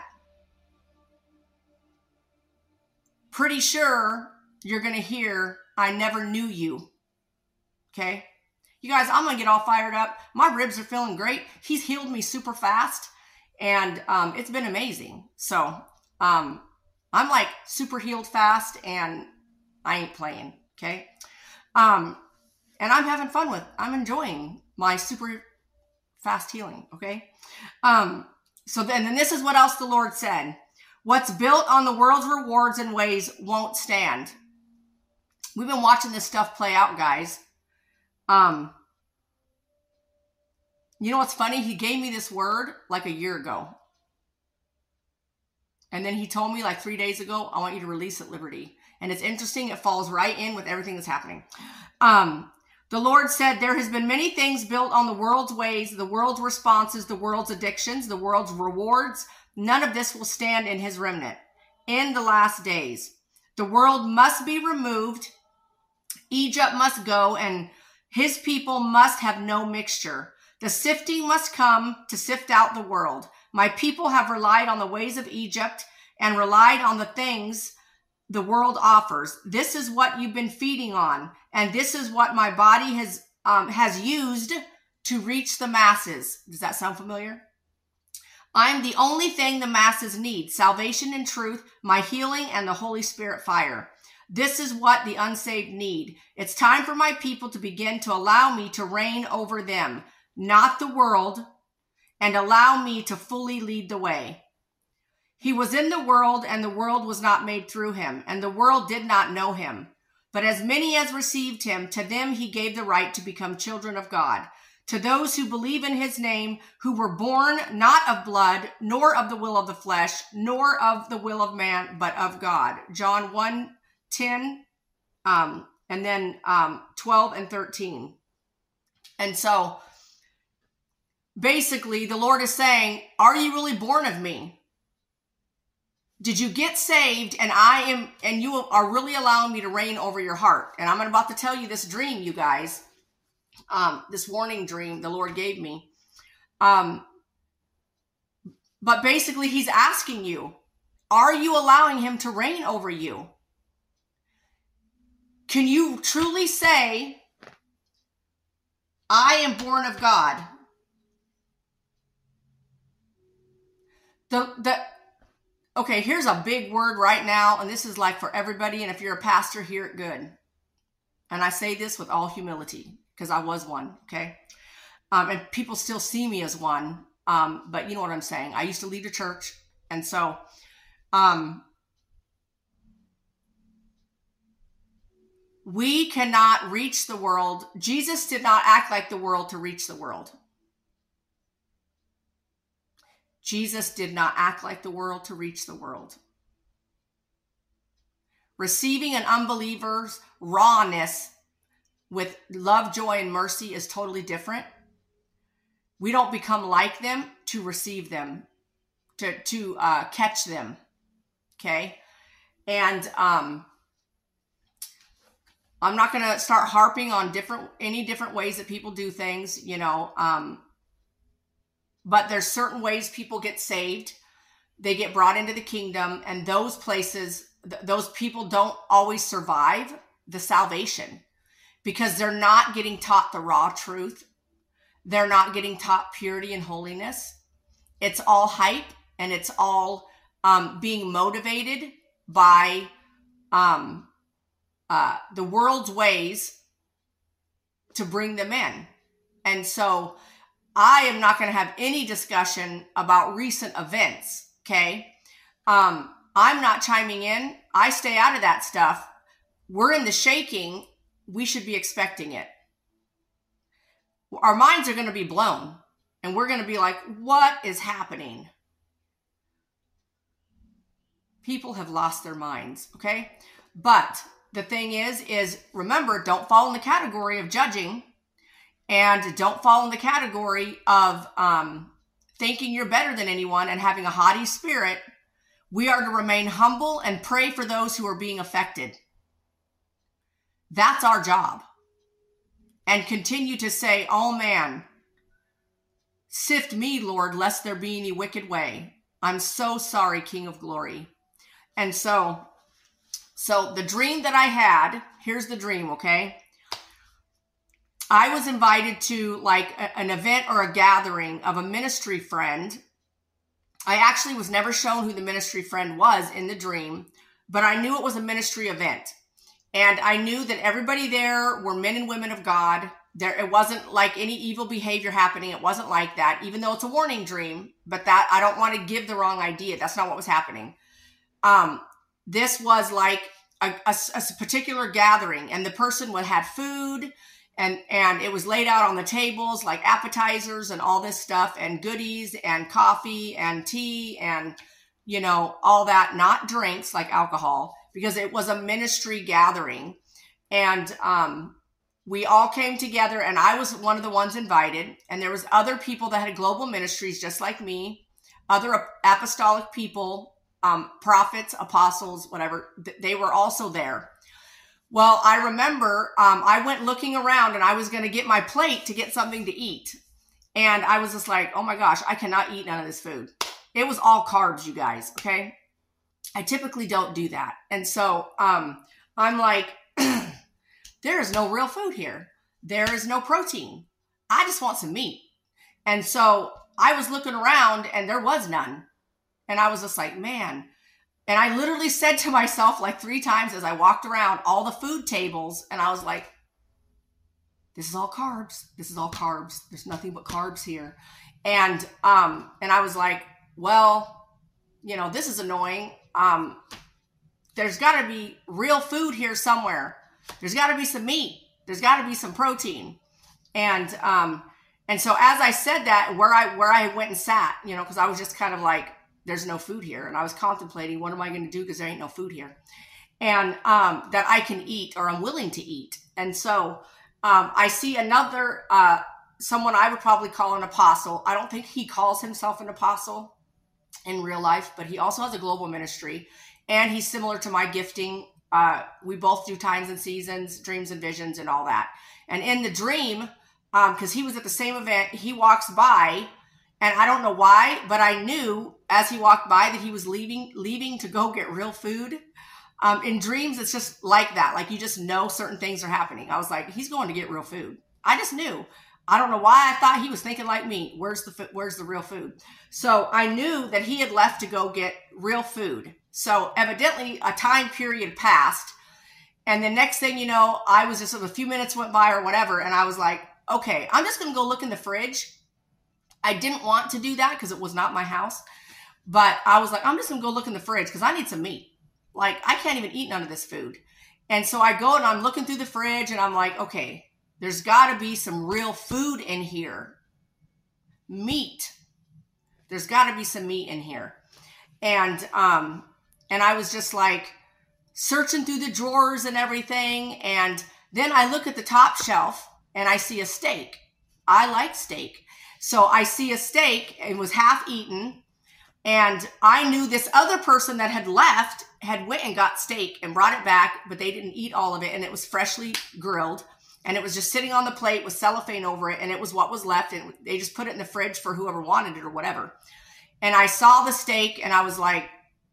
A: Pretty sure you're going to hear, I never knew you. Okay? You guys, I'm going to get all fired up. My ribs are feeling great. He's healed me super fast. And it's been amazing. So I'm like super healed fast and I ain't playing. Okay? And I'm having fun I'm enjoying my super fast healing. Okay? So then this is what else the Lord said. What's built on the world's rewards and ways won't stand. we've been watching this stuff play out, guys. You know what's funny? He gave me this word like a year ago. And then he told me like 3 days ago, I want you to release at Liberty. And it's interesting. It falls right in with everything that's happening. The Lord said, there has been many things built on the world's ways, the world's responses, the world's addictions, the world's rewards. None of this will stand in his remnant. In the last days, the world must be removed. Egypt must go, and his people must have no mixture. The sifting must come to sift out the world. My people have relied on the ways of Egypt and relied on the things the world offers. This is what you've been feeding on, and this is what my body has used to reach the masses. Does that sound familiar? I'm the only thing the masses need: salvation and truth, my healing, and the Holy Spirit fire. This is what the unsaved need. It's time for my people to begin to allow me to reign over them, not the world, and allow me to fully lead the way. He was in the world, and the world was not made through him, and the world did not know him. But as many as received him, to them he gave the right to become children of God, to those who believe in his name, who were born not of blood, nor of the will of the flesh, nor of the will of man, but of God. John 1:10, and then 12 and 13. And so basically the Lord is saying, are you really born of me? Did you get saved, and you are really allowing me to reign over your heart? And I'm about to tell you this dream, you guys, this warning dream the Lord gave me. But basically he's asking you, are you allowing him to reign over you? Can you truly say, I am born of God? Okay, here's a big word right now, and this is like for everybody, and if you're a pastor, hear it good. And I say this with all humility, because I was one, okay? And people still see me as one, but you know what I'm saying. I used to lead a church, and so we cannot reach the world. Jesus did not act like the world to reach the world. Jesus did not act like the world to reach the world. Receiving an unbeliever's rawness with love, joy, and mercy is totally different. We don't become like them to receive them, to catch them, okay? And I'm not going to start harping on any different ways that people do things, you know, but there's certain ways people get saved. They get brought into the kingdom, and those places, those people don't always survive the salvation because they're not getting taught the raw truth. They're not getting taught purity and holiness. It's all hype, and it's all being motivated by the world's ways to bring them in. And so I am not going to have any discussion about recent events, okay? I'm not chiming in. I stay out of that stuff. We're in the shaking. We should be expecting it. Our minds are going to be blown, and we're going to be like, what is happening? People have lost their minds, okay? But the thing is remember, don't fall in the category of judging. And don't fall in the category of thinking you're better than anyone and having a haughty spirit. We are to remain humble and pray for those who are being affected. That's our job. And continue to say, oh man, sift me, Lord, lest there be any wicked way. I'm so sorry, King of Glory. And so the dream that I had, here's the dream, okay? I was invited to like an event or a gathering of a ministry friend. I actually was never shown who the ministry friend was in the dream, but I knew it was a ministry event. And I knew that everybody there were men and women of God. It wasn't like any evil behavior happening. It wasn't like that, even though it's a warning dream, but that I don't want to give the wrong idea. That's not what was happening. This was like a particular gathering, and the person would have food, and it was laid out on the tables like appetizers and all this stuff and goodies and coffee and tea and, you know, all that, not drinks like alcohol, because it was a ministry gathering. And we all came together, and I was one of the ones invited, and there was other people that had global ministries just like me, other apostolic people, prophets, apostles, whatever. They were also there. Well, I remember I went looking around, and I was going to get my plate to get something to eat. And I was just like, oh my gosh, I cannot eat none of this food. It was all carbs, you guys, okay? I typically don't do that. And so I'm like, there is no real food here. There is no protein. I just want some meat. And so I was looking around, and there was none. And I was just like, man. And I literally said to myself like 3 times as I walked around all the food tables, and I was like, this is all carbs. This is all carbs. There's nothing but carbs here. And I was like, well, you know, this is annoying. There's got to be real food here somewhere. There's got to be some meat. There's got to be some protein. And so as I said that, where I went and sat, you know, because I was just kind of like, there's no food here. And I was contemplating, what am I going to do? Because there ain't no food here. And that I can eat, or I'm willing to eat. And so I see another, someone I would probably call an apostle. I don't think he calls himself an apostle in real life, but he also has a global ministry. And he's similar to my gifting. We both do times and seasons, dreams and visions and all that. And in the dream, because he was at the same event, he walks by, and I don't know why, but I knew as he walked by that he was leaving to go get real food. In dreams, it's just like that. Like, you just know certain things are happening. I was like, he's going to get real food. I just knew. I don't know why I thought he was thinking like me. Where's the real food? So I knew that he had left to go get real food. So evidently a time period passed. And the next thing you know, I was just, a few minutes went by or whatever. And I was like, okay, I'm just going to go look in the fridge. I didn't want to do that because it was not my house. But I was like, I'm just going to go look in the fridge because I need some meat. Like, I can't even eat none of this food. And so I go and I'm looking through the fridge, and I'm like, okay, there's got to be some real food in here. Meat. There's got to be some meat in here. And I was just like searching through the drawers and everything. And then I look at the top shelf and I see a steak. I like steak. So I see a steak, and was half eaten. And I knew this other person that had left had went and got steak and brought it back, but they didn't eat all of it. And it was freshly grilled, and it was just sitting on the plate with cellophane over it. And it was what was left. And they just put it in the fridge for whoever wanted it or whatever. And I saw the steak, and I was like,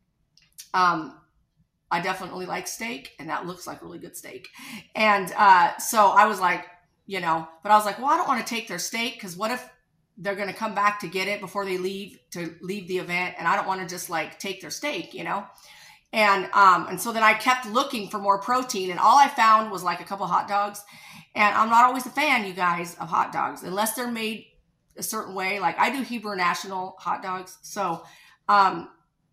A: I definitely like steak, and that looks like really good steak. And so I was like, you know, but I was like, well, I don't want to take their steak, because what if they're going to come back to get it before they leave the event, and I don't want to just like take their steak, you know? And so then I kept looking for more protein, and all I found was like a couple hot dogs. And I'm not always a fan, you guys, of hot dogs, unless they're made a certain way. Like, I do Hebrew National hot dogs. So, but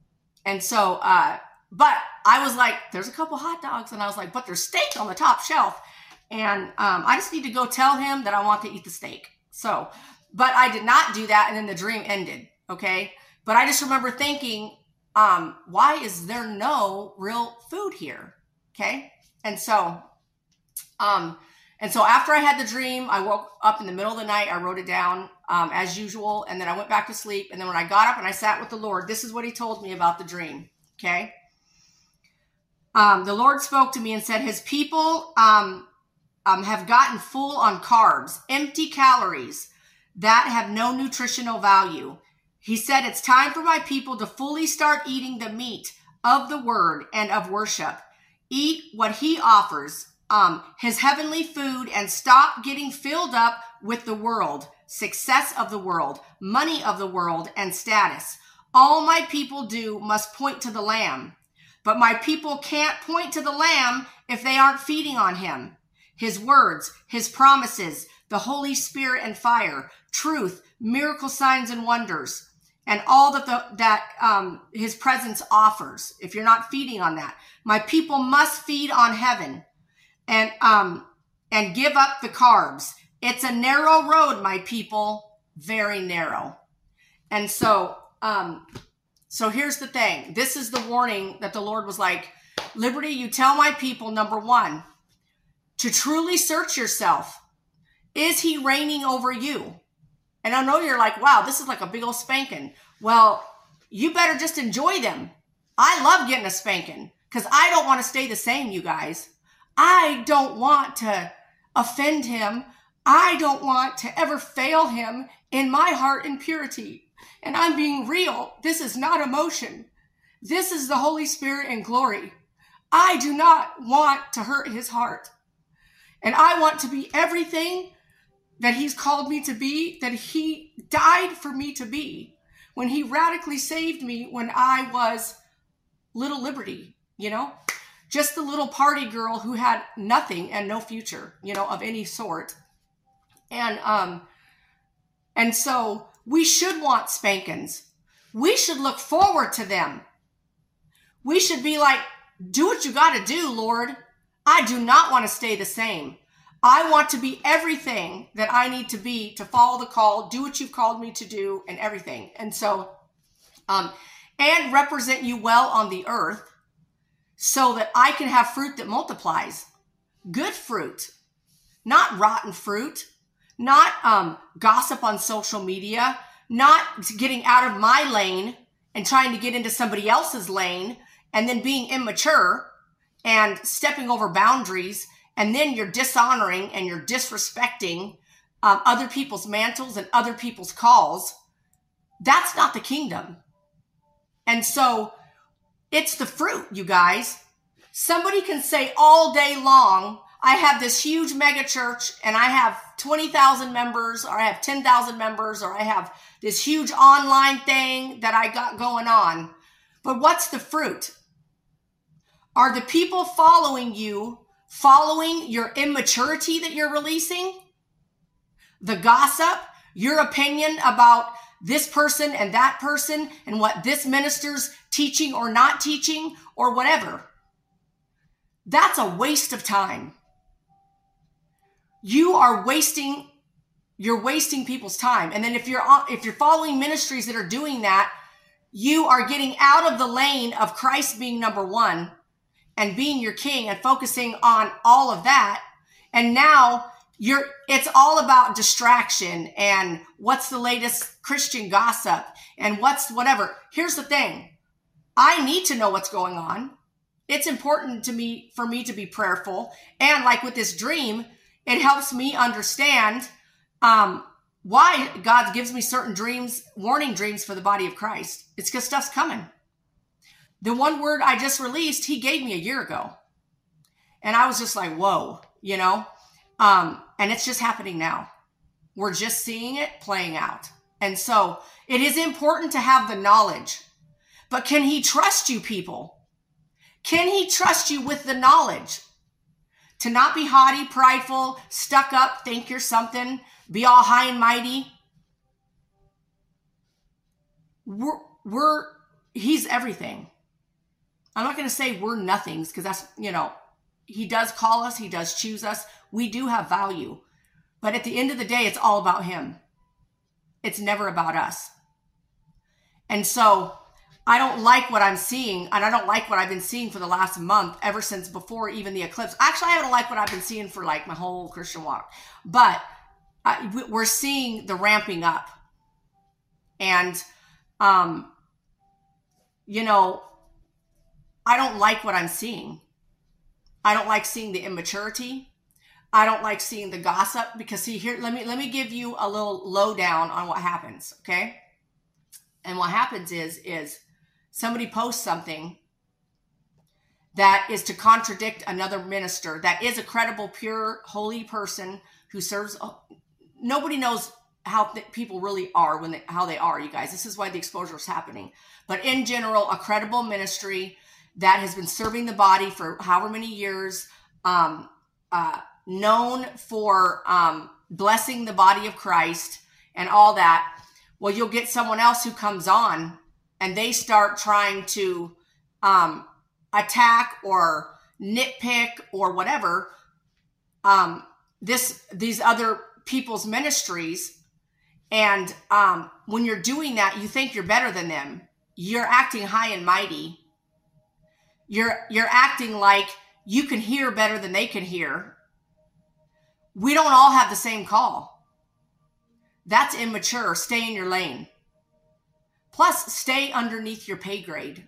A: I was like, there's a couple hot dogs, and I was like, but there's steak on the top shelf. And I just need to go tell him that I want to eat the steak. So, but I did not do that, and then the dream ended, okay? But I just remember thinking, why is there no real food here, okay? And so after I had the dream, I woke up in the middle of the night, I wrote it down as usual, and then I went back to sleep. And then when I got up and I sat with the Lord, this is what he told me about the dream, okay? The Lord spoke to me and said, his people have gotten full on carbs, empty calories that have no nutritional value. He said, it's time for my people to fully start eating the meat of the word and of worship. Eat what he offers, his heavenly food, and stop getting filled up with the world, success of the world, money of the world, and status. All my people do must point to the Lamb. But my people can't point to the Lamb if they aren't feeding on him. His words, his promises, the Holy Spirit and fire, truth, miracle signs and wonders. and all that his presence offers. If you're not feeding on that, my people must feed on heaven and give up the carbs. It's a narrow road, my people, very narrow. And so here's the thing. This is the warning that the Lord was like, Liberty, you tell my people, number one, to truly search yourself. Is he reigning over you? And I know you're like, wow, this is like a big old spanking. Well, you better just enjoy them. I love getting a spanking because I don't want to stay the same, you guys. I don't want to offend him. I don't want to ever fail him in my heart and purity. And I'm being real. This is not emotion. This is the Holy Spirit in glory. I do not want to hurt his heart. And I want to be everything that he's called me to be, that he died for me to be, when he radically saved me when I was little Liberty, just the little party girl who had nothing and no future, of any sort. And so we should want spankings. We should look forward to them. We should be like, do what you got to do, Lord. I do not want to stay the same. I want to be everything that I need to be to follow the call, do what you've called me to do, and everything. And so, and represent you well on the earth so that I can have fruit that multiplies. Good fruit, not rotten fruit, not gossip on social media, not getting out of my lane and trying to get into somebody else's lane and then being immature and stepping over boundaries. And then you're dishonoring and you're disrespecting other people's mantles and other people's calls. That's not the kingdom. And so it's the fruit, you guys. Somebody can say all day long, I have this huge mega church and I have 20,000 members, or I have 10,000 members, or I have this huge online thing that I got going on. But what's the fruit? Are the people following you following your immaturity that you're releasing? The gossip, your opinion about this person and that person and what this minister's teaching or not teaching or whatever. That's a waste of time. You're wasting people's time. And then if you're following ministries that are doing that, you are getting out of the lane of Christ being number one and being your king and focusing on all of that. And now it's all about distraction and what's the latest Christian gossip and what's whatever. Here's the thing. I need to know what's going on. It's important to me for me to be prayerful. And like with this dream, it helps me understand why God gives me certain dreams, warning dreams for the body of Christ. It's because stuff's coming. The one word I just released, he gave me a year ago. And I was just like, whoa, and it's just happening now. We're just seeing it playing out. And so it is important to have the knowledge. But can he trust you, people? Can he trust you with the knowledge? To not be haughty, prideful, stuck up, think you're something, be all high and mighty. He's everything. I'm not going to say we're nothings because that's, he does call us. He does choose us. We do have value. But at the end of the day, it's all about him. It's never about us. And so I don't like what I'm seeing. And I don't like what I've been seeing for the last month, ever since before even the eclipse. Actually, I haven't liked what I've been seeing for like my whole Christian walk. But we're seeing the ramping up. And, I don't like what I'm seeing. I don't like seeing the immaturity. I don't like seeing the gossip because here, let me give you a little lowdown on what happens. Okay. And what happens is somebody posts something that is to contradict another minister that is a credible, pure, holy person who serves. Nobody knows how people really are how they are, you guys. This is why the exposure is happening. But in general, a credible ministry that has been serving the body for however many years, known for blessing the body of Christ and all that, Well, you'll get someone else who comes on and they start trying to attack or nitpick or whatever these other people's ministries. And when you're doing that, you think you're better than them. You're acting high and mighty. You're acting like you can hear better than they can hear. We don't all have the same call. That's immature. Stay in your lane. Plus, stay underneath your pay grade.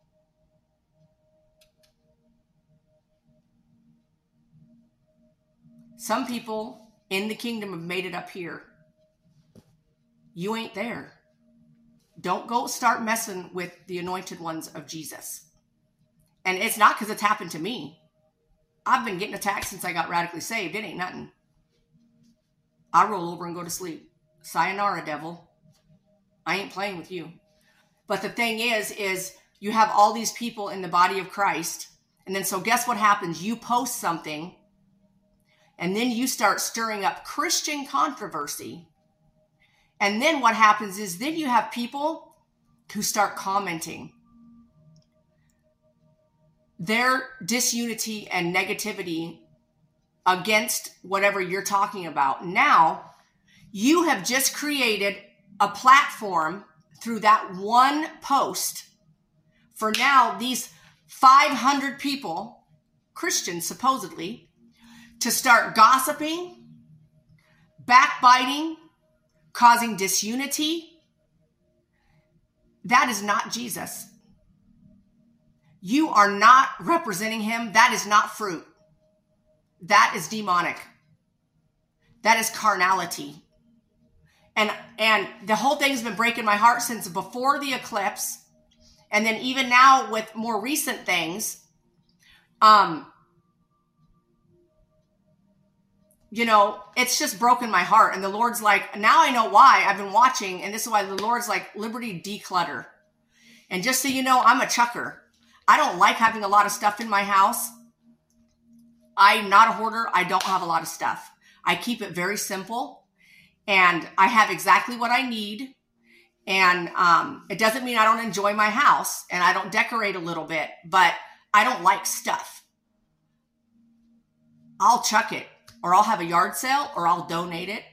A: Some people in the kingdom have made it up here. You ain't there. Don't go start messing with the anointed ones of Jesus. And it's not because it's happened to me. I've been getting attacked since I got radically saved. It ain't nothing. I roll over and go to sleep. Sayonara, devil. I ain't playing with you. But the thing is you have all these people in the body of Christ. And then so guess what happens? You post something and then you start stirring up Christian controversy. And then what happens is then you have people who start commenting their disunity and negativity against whatever you're talking about. Now, you have just created a platform through that one post for now these 500 people, Christians supposedly, to start gossiping, backbiting, causing disunity. That is not Jesus. You are not representing him. That is not fruit. That is demonic. That is carnality. And the whole thing's been breaking my heart since before the eclipse. And then even now with more recent things, it's just broken my heart. And the Lord's like, now I know why. I've been watching, and this is why the Lord's like, Liberty, declutter. And just so you know, I'm a chucker. I don't like having a lot of stuff in my house. I'm not a hoarder. I don't have a lot of stuff. I keep it very simple, and I have exactly what I need. And it doesn't mean I don't enjoy my house and I don't decorate a little bit, but I don't like stuff. I'll chuck it, or I'll have a yard sale, or I'll donate it.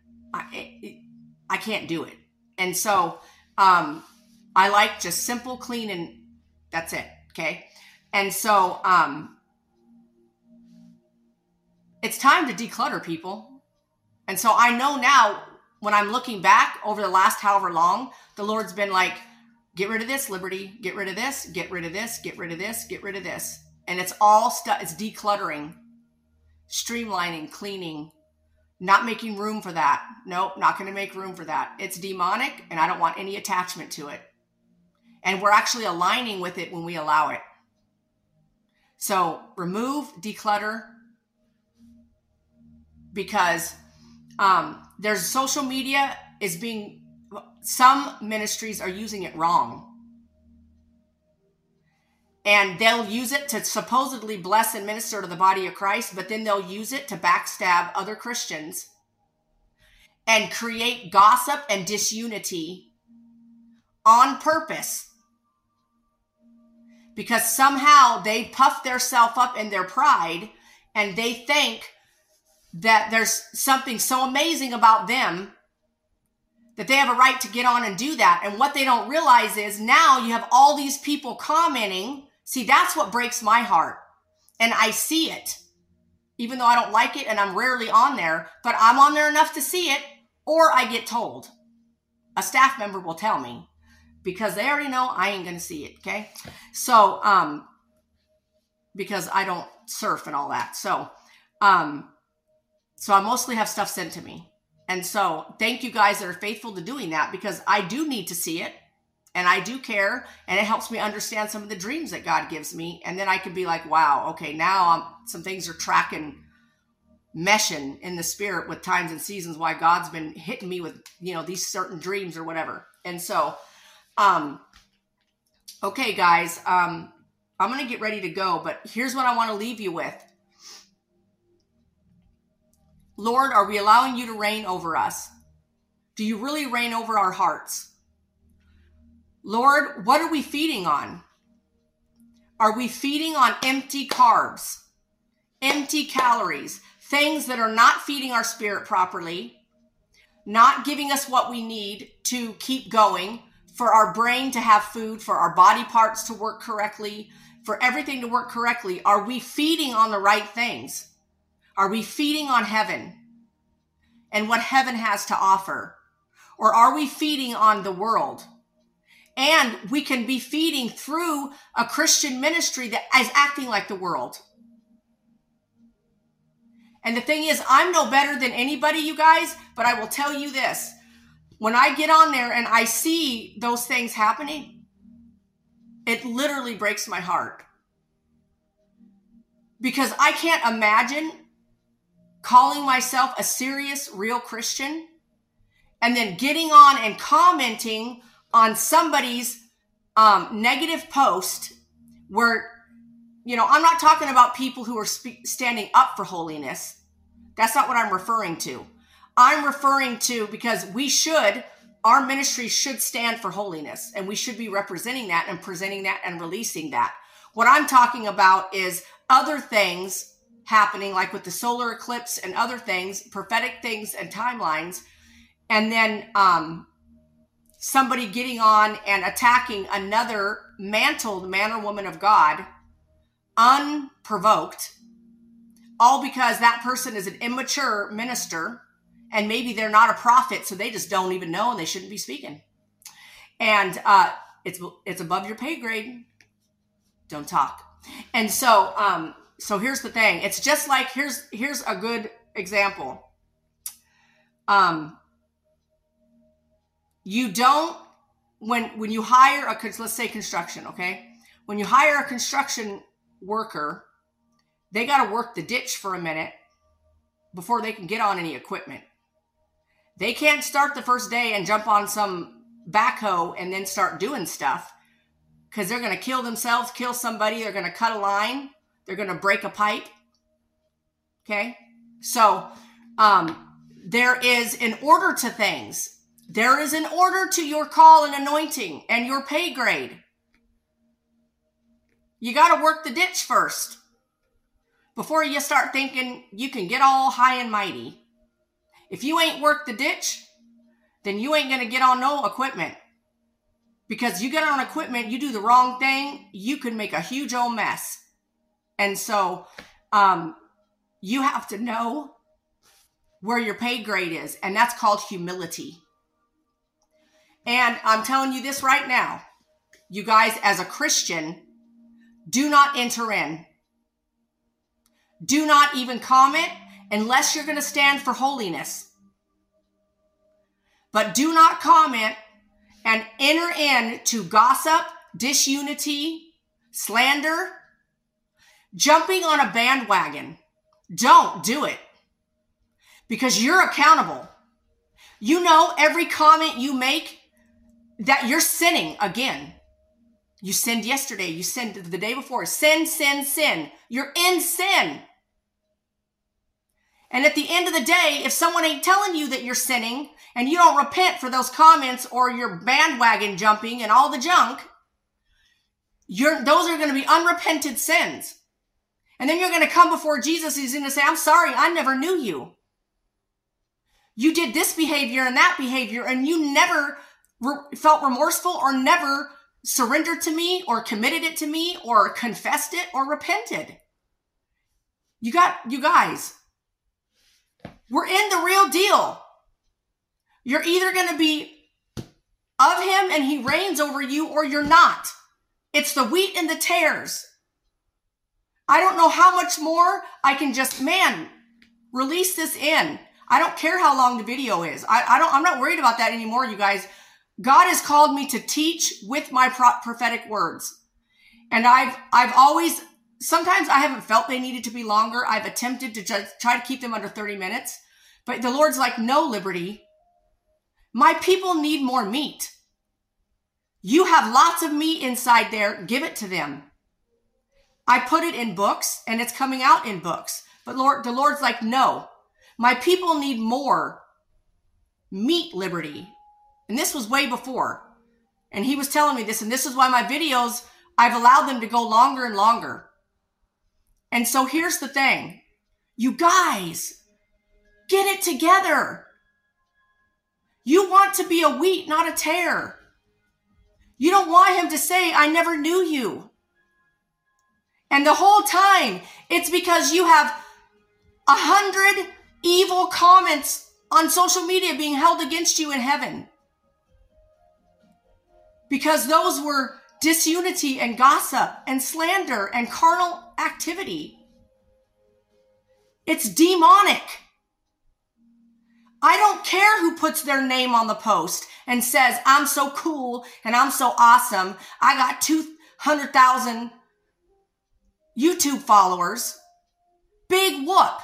A: I can't do it. And so I like just simple, clean, and that's it. Okay. And so it's time to declutter, people. And so I know now when I'm looking back over the last however long, the Lord's been like, get rid of this, Liberty, get rid of this, get rid of this, get rid of this, get rid of this. And it's all stuff. It's decluttering, streamlining, cleaning, not making room for that. Nope, not going to make room for that. It's demonic, and I don't want any attachment to it. And we're actually aligning with it when we allow it. So remove, declutter, because there's social media is being, some ministries are using it wrong. And they'll use it to supposedly bless and minister to the body of Christ, but then they'll use it to backstab other Christians and create gossip and disunity on purpose. Because somehow they puff themselves up in their pride and they think that there's something so amazing about them that they have a right to get on and do that. And what they don't realize is now you have all these people commenting. See, that's what breaks my heart. And I see it, even though I don't like it and I'm rarely on there, but I'm on there enough to see it, or I get told. A staff member will tell me because they already know I ain't going to see it. Okay. So, because I don't surf and all that. So I mostly have stuff sent to me. And so thank you guys that are faithful to doing that, because I do need to see it and I do care, and it helps me understand some of the dreams that God gives me. And then I can be like, wow, okay, now some things are tracking, meshing in the spirit with times and seasons why God's been hitting me with, these certain dreams or whatever. And so, okay, guys, I'm going to get ready to go, but here's what I want to leave you with. Lord, are we allowing you to reign over us? Do you really reign over our hearts? Lord, what are we feeding on? Are we feeding on empty carbs, empty calories, things that are not feeding our spirit properly, not giving us what we need to keep going, for our brain to have food, for our body parts to work correctly, for everything to work correctly? Are we feeding on the right things? Are we feeding on heaven and what heaven has to offer? Or are we feeding on the world? And we can be feeding through a Christian ministry that is acting like the world. And the thing is, I'm no better than anybody, you guys, but I will tell you this. When I get on there and I see those things happening, it literally breaks my heart. Because I can't imagine calling myself a serious, real Christian and then getting on and commenting on somebody's negative post where, I'm not talking about people who are standing up for holiness. That's not what I'm referring to. I'm referring to, because our ministry should stand for holiness, and we should be representing that and presenting that and releasing that. What I'm talking about is other things happening, like with the solar eclipse and other things, prophetic things and timelines, and then somebody getting on and attacking another mantled man or woman of God unprovoked, all because that person is an immature minister, and maybe they're not a prophet, so they just don't even know and they shouldn't be speaking. And it's above your pay grade. Don't talk. And so here's the thing. It's just like, here's a good example. You don't, when you hire let's say construction, okay? When you hire a construction worker, they got to work the ditch for a minute before they can get on any equipment. They can't start the first day and jump on some backhoe and then start doing stuff, because they're going to kill themselves, kill somebody. They're going to cut a line. They're going to break a pipe. Okay. So, there is an order to things. There is an order to your call and anointing and your pay grade. You got to work the ditch first before you start thinking you can get all high and mighty. If you ain't worked the ditch, then you ain't going to get on no equipment. Because you get on equipment, you do the wrong thing, you could make a huge old mess. And so you have to know where your pay grade is, and that's called humility. And I'm telling you this right now, you guys, as a Christian, do not enter in. Do not even comment unless you're going to stand for holiness. But do not comment and enter into gossip, disunity, slander, jumping on a bandwagon. Don't do it, because you're accountable. You know, every comment you make, that you're sinning again. You sinned yesterday. You sinned the day before. Sin, sin, sin. You're in sin. And at the end of the day, if someone ain't telling you that you're sinning and you don't repent for those comments or your bandwagon jumping and all the junk, those are going to be unrepented sins. And then you're going to come before Jesus. He's going to say, I'm sorry, I never knew you. You did this behavior and that behavior, and you never felt remorseful or never surrendered to me or committed it to me or confessed it or repented. You guys, we're in the real deal. You're either going to be of him and he reigns over you, or you're not. It's the wheat and the tares. I don't know how much more I can just, release this in. I don't care how long the video is. I'm not worried about that anymore, you guys. God has called me to teach with my prophetic words. And I've always, sometimes I haven't felt they needed to be longer. I've attempted to just try to keep them under 30 minutes. But the Lord's like, no, Liberty. My people need more meat. You have lots of meat inside there. Give it to them. I put it in books, and it's coming out in books. But the Lord's like, no, my people need more meet Liberty. And this was way before. And he was telling me this, and this is why my videos, I've allowed them to go longer and longer. And so here's the thing. You guys, get it together. You want to be a wheat, not a tare. You don't want him to say, I never knew you. And the whole time, it's because you have 100 evil comments on social media being held against you in heaven. Because those were disunity and gossip and slander and carnal activity. It's demonic. I don't care who puts their name on the post and says, I'm so cool and I'm so awesome. I got 200,000 YouTube followers. Big whoop.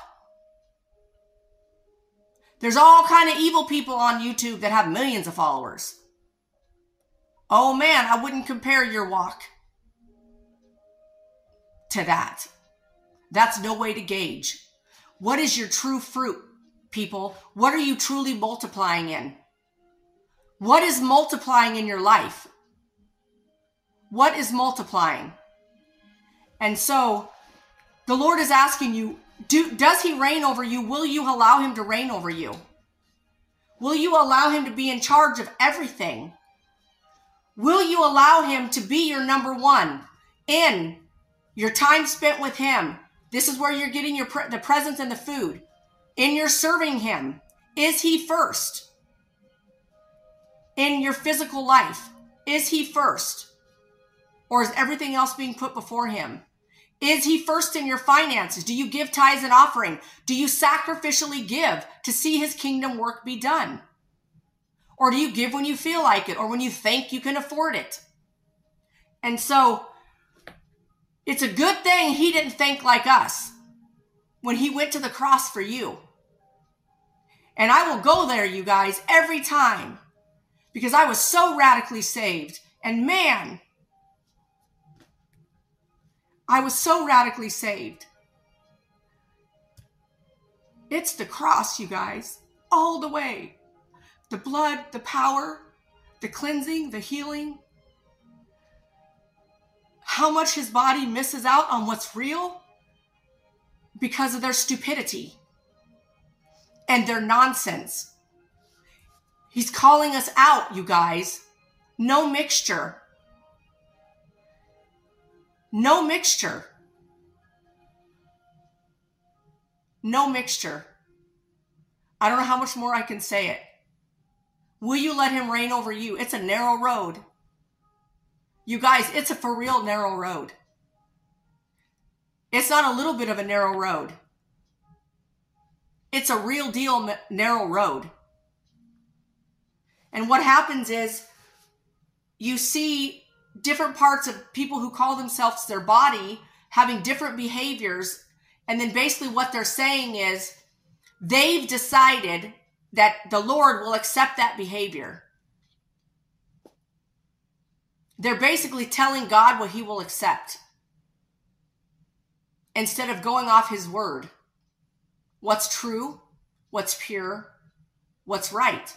A: There's all kind of evil people on YouTube that have millions of followers. Oh man, I wouldn't compare your walk to that. That's no way to gauge. What is your true fruit, people? What are you truly multiplying in? What is multiplying in your life? What is multiplying? And so the Lord is asking you, does he reign over you? Will you allow him to reign over you? Will you allow him to be in charge of everything? Will you allow him to be your number one in your time spent with him? This is where you're getting the presents and the food. In your serving him, is he first? In your physical life, is he first? Or is everything else being put before him? Is he first in your finances? Do you give tithes and offering? Do you sacrificially give to see his kingdom work be done? Or do you give when you feel like it or when you think you can afford it? And so it's a good thing he didn't think like us when he went to the cross for you. And I will go there, you guys, every time because I was so radically saved. And man, I was so radically saved. It's the cross, you guys, all the way. The blood, the power, the cleansing, the healing. How much his body misses out on what's real because of their stupidity and their nonsense. He's calling us out, you guys. No mixture. No mixture. No mixture. I don't know how much more I can say it. Will you let him reign over you? It's a narrow road. You guys, it's a for real narrow road. It's not a little bit of a narrow road. It's a real deal narrow road. And what happens is you see different parts of people who call themselves their body having different behaviors. And then basically what they're saying is they've decided that the Lord will accept that behavior. They're basically telling God what he will accept instead of going off his word. What's true, what's pure, what's right.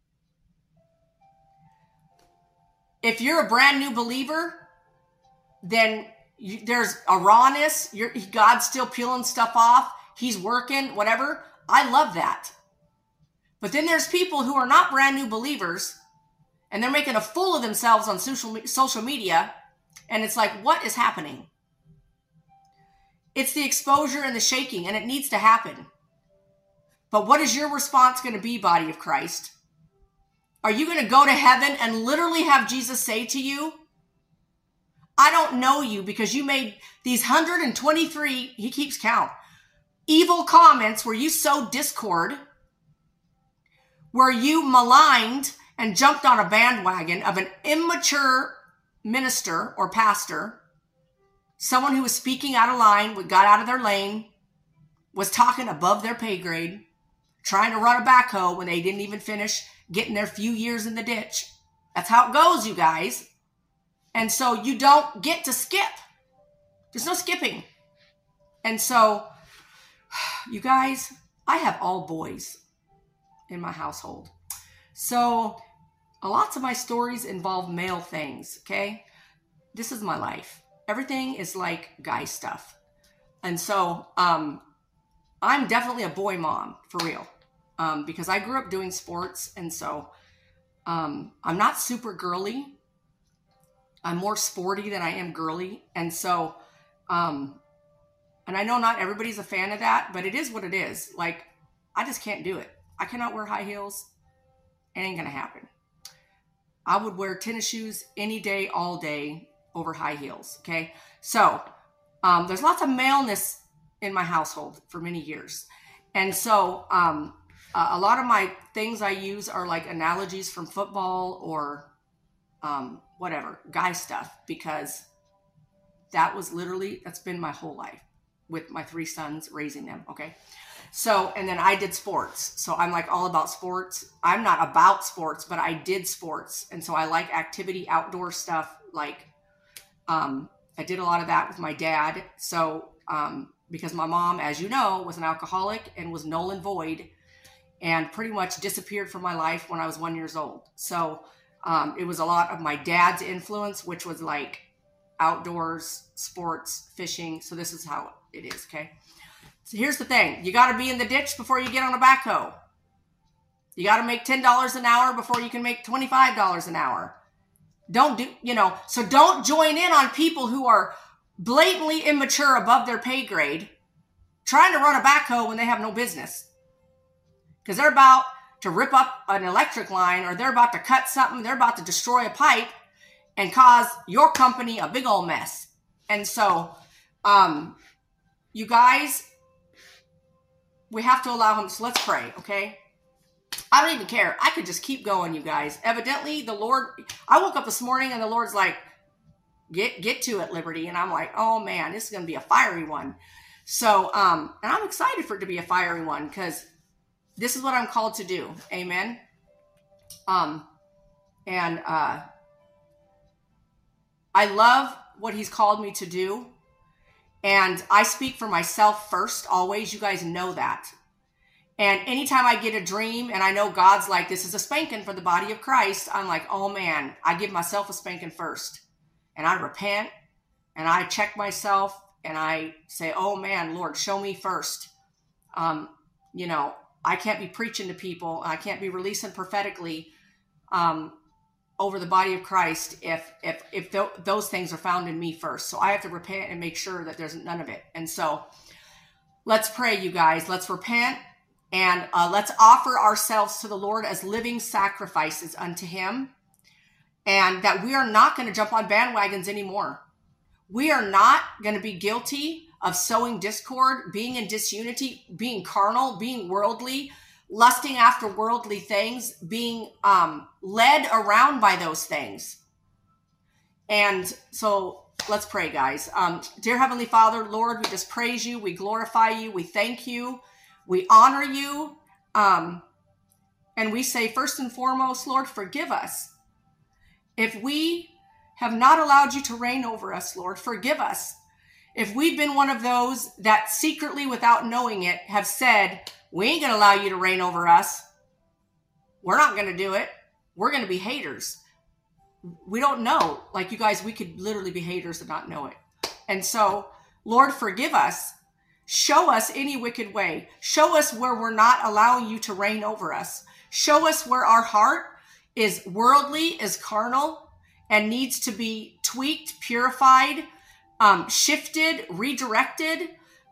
A: If you're a brand new believer, then there's a rawness. God's still peeling stuff off. He's working, whatever. I love that. But then there's people who are not brand new believers and they're making a fool of themselves on social media. And it's like, what is happening? It's the exposure and the shaking, and it needs to happen. But what is your response going to be, body of Christ? Are you going to go to heaven and literally have Jesus say to you, I don't know you because you made these 123, he keeps count, evil comments where you sowed discord, where you maligned and jumped on a bandwagon of an immature minister or pastor, someone who was speaking out of line, got out of their lane, was talking above their pay grade, trying to run a backhoe when they didn't even finish getting their few years in the ditch. That's how it goes, you guys. And so you don't get to skip. There's no skipping. And so, you guys, I have all boys in my household. So lots of my stories involve male things, okay? This is my life. Everything is like guy stuff. And so I'm definitely a boy mom, for real, because I grew up doing sports. And so I'm not super girly. I'm more sporty than I am girly. And so, and I know not everybody's a fan of that, but it is what it is. Like, I just can't do it. I cannot wear high heels. It ain't going to happen. I would wear tennis shoes any day, all day over high heels. Okay. So, there's lots of maleness in my household for many years. And so, a lot of my things I use are like analogies from football or, whatever, guy stuff, because that's been my whole life with my 3 sons, raising them. Okay. So, and then I did sports. So I'm like all about sports. I'm not about sports, but I did sports. And so I like activity, outdoor stuff. Like, I did a lot of that with my dad. So, because my mom, as you know, was an alcoholic and was null and void and pretty much disappeared from my life when I was 1 year old. So, it was a lot of my dad's influence, which was like outdoors, sports, fishing. So this is how it is. Okay. So here's the thing. You got to be in the ditch before you get on a backhoe. You got to make $10 an hour before you can make $25 an hour. So don't join in on people who are blatantly immature above their pay grade trying to run a backhoe when they have no business. Because they're about to rip up an electric line, or they're about to cut something, they're about to destroy a pipe and cause your company a big old mess. And so, you guys, we have to allow him. So let's pray, okay? I don't even care. I could just keep going, you guys. Evidently, the Lord, I woke up this morning and the Lord's like, get to it, Liberty. And I'm like, oh man, this is going to be a fiery one. So, and I'm excited for it to be a fiery one, because this is what I'm called to do. Amen. I love what he's called me to do. And I speak for myself first, always. You guys know that. And anytime I get a dream and I know God's like, this is a spanking for the body of Christ, I'm like, oh man, I give myself a spanking first. And I repent and I check myself and I say, oh man, Lord, show me first. I can't be preaching to people. I can't be releasing prophetically over the body of Christ if those things are found in me first. So I have to repent and make sure that there's none of it. And so let's pray, you guys. Let's repent and let's offer ourselves to the Lord as living sacrifices unto him, and that we are not going to jump on bandwagons anymore. We are not going to be guilty of sowing discord, being in disunity, being carnal, being worldly, lusting after worldly things, being led around by those things. And so let's pray, guys. Dear Heavenly Father, Lord, we just praise you. We glorify you. We thank you. We honor you. And we say, first and foremost, Lord, forgive us. If we have not allowed you to reign over us, Lord, forgive us. If we've been one of those that secretly, without knowing it, have said, we ain't going to allow you to reign over us. We're not going to do it. We're going to be haters. We don't know. Like, you guys, we could literally be haters and not know it. And so, Lord, forgive us. Show us any wicked way. Show us where we're not allowing you to reign over us. Show us where our heart is worldly, is carnal, and needs to be tweaked, purified, shifted, redirected.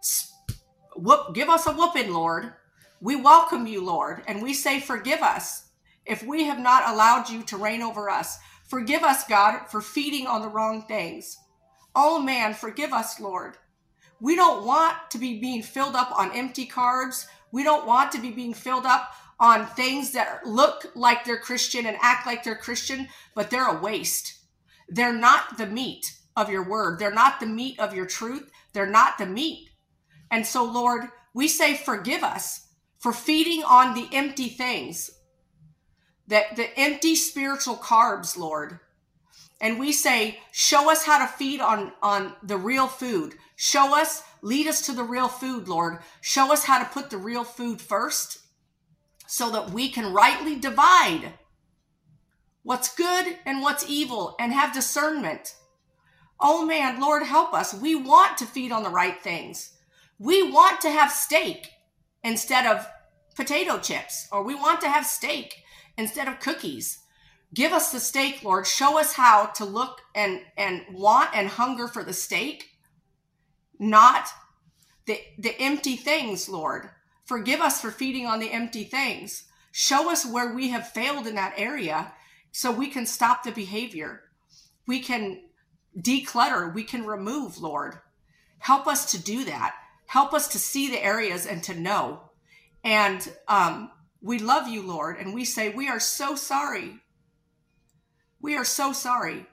A: Give us a whooping, Lord. We welcome you, Lord, and we say, forgive us if we have not allowed you to reign over us. Forgive us, God, for feeding on the wrong things. Oh man, forgive us, Lord. We don't want to be being filled up on empty carbs. We don't want to be being filled up on things that look like they're Christian and act like they're Christian, but they're a waste. They're not the meat of your word. They're not the meat of your truth. They're not the meat. And so, Lord, we say forgive us for feeding on the empty things, that the empty spiritual carbs, Lord. And we say, show us how to feed on the real food. Show us, lead us to the real food, Lord. Show us how to put the real food first. so that we can rightly divide what's good and what's evil and have discernment. Oh man, Lord, help us. We want to feed on the right things. We want to have steak instead of potato chips, or we want to have steak instead of cookies. Give us the steak, Lord. Show us how to look and want and hunger for the steak, not the empty things, Lord. Forgive us for feeding on the empty things. Show us where we have failed in that area so we can stop the behavior. We can declutter. We can remove, Lord. Help us to do that. Help us to see the areas and to know. And we love you, Lord. And we say, we are so sorry. We are so sorry.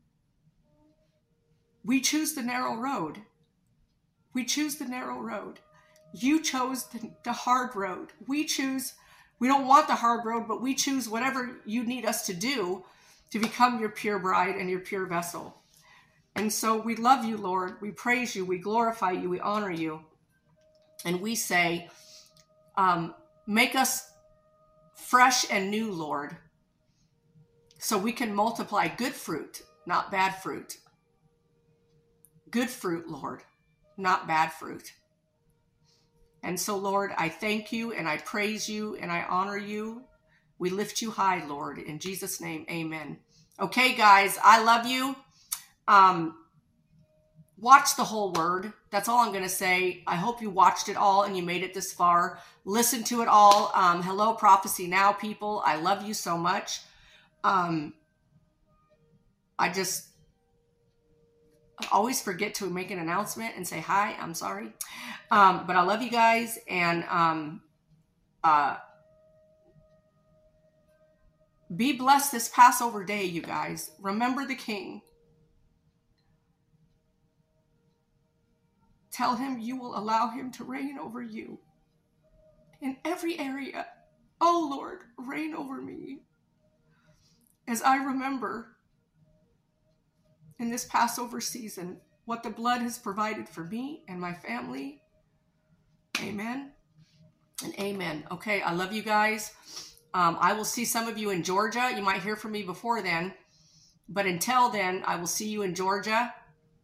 A: We choose the narrow road. We choose the narrow road. You chose the hard road. We don't want the hard road, but we choose whatever you need us to do to become your pure bride and your pure vessel. And so we love you, Lord. We praise you. We glorify you. We honor you. And we say, make us fresh and new, Lord, so we can multiply good fruit, not bad fruit. Good fruit, Lord, not bad fruit. And so, Lord, I thank you and I praise you and I honor you. We lift you high, Lord. In Jesus' name, amen. Okay, guys, I love you. Watch the whole word. That's all I'm going to say. I hope you watched it all and you made it this far. Listen to it all. Hello, Prophecy Now, people. I love you so much. I always forget to make an announcement and say hi. I'm sorry. But I love you guys. And be blessed this Passover day, you guys. Remember the King. Tell him you will allow him to reign over you in every area. Oh, Lord, reign over me. As I remember in this Passover season what the blood has provided for me and my family. Amen and amen. Okay, I love you guys. I will see some of you in Georgia. You might hear from me before then. But until then, I will see you in Georgia.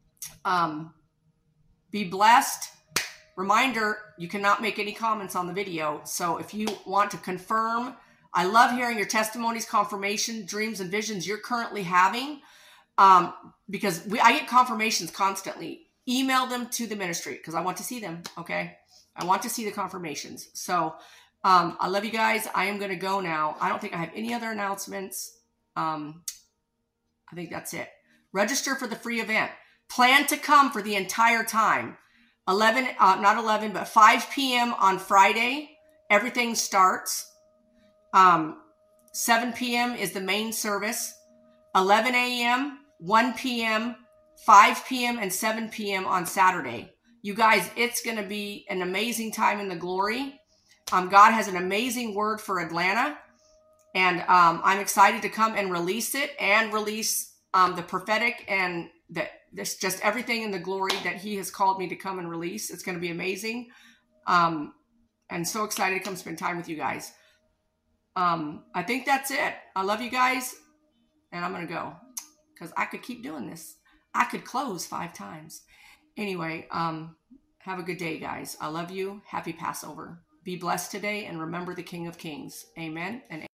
A: Be blessed. Reminder, you cannot make any comments on the video. So if you want to confirm, I love hearing your testimonies, confirmation, dreams, and visions you're currently having. Because I get confirmations constantly. Email them to the ministry because I want to see them, okay? I want to see the confirmations. So I love you guys. I am going to go now. I don't think I have any other announcements. I think that's it. Register for the free event. Plan to come for the entire time. 5 p.m. on Friday. Everything starts. 7 p.m. is the main service. 11 a.m., 1 p.m., 5 p.m., and 7 p.m. on Saturday. You guys, it's going to be an amazing time in the glory. God has an amazing word for Atlanta. And I'm excited to come and release it and release the prophetic and this just everything in the glory that he has called me to come and release. It's going to be amazing. And so excited to come spend time with you guys. I think that's it. I love you guys. And I'm going to go because I could keep doing this. I could close 5 times. Anyway, have a good day, guys. I love you. Happy Passover. Be blessed today and remember the King of Kings. Amen and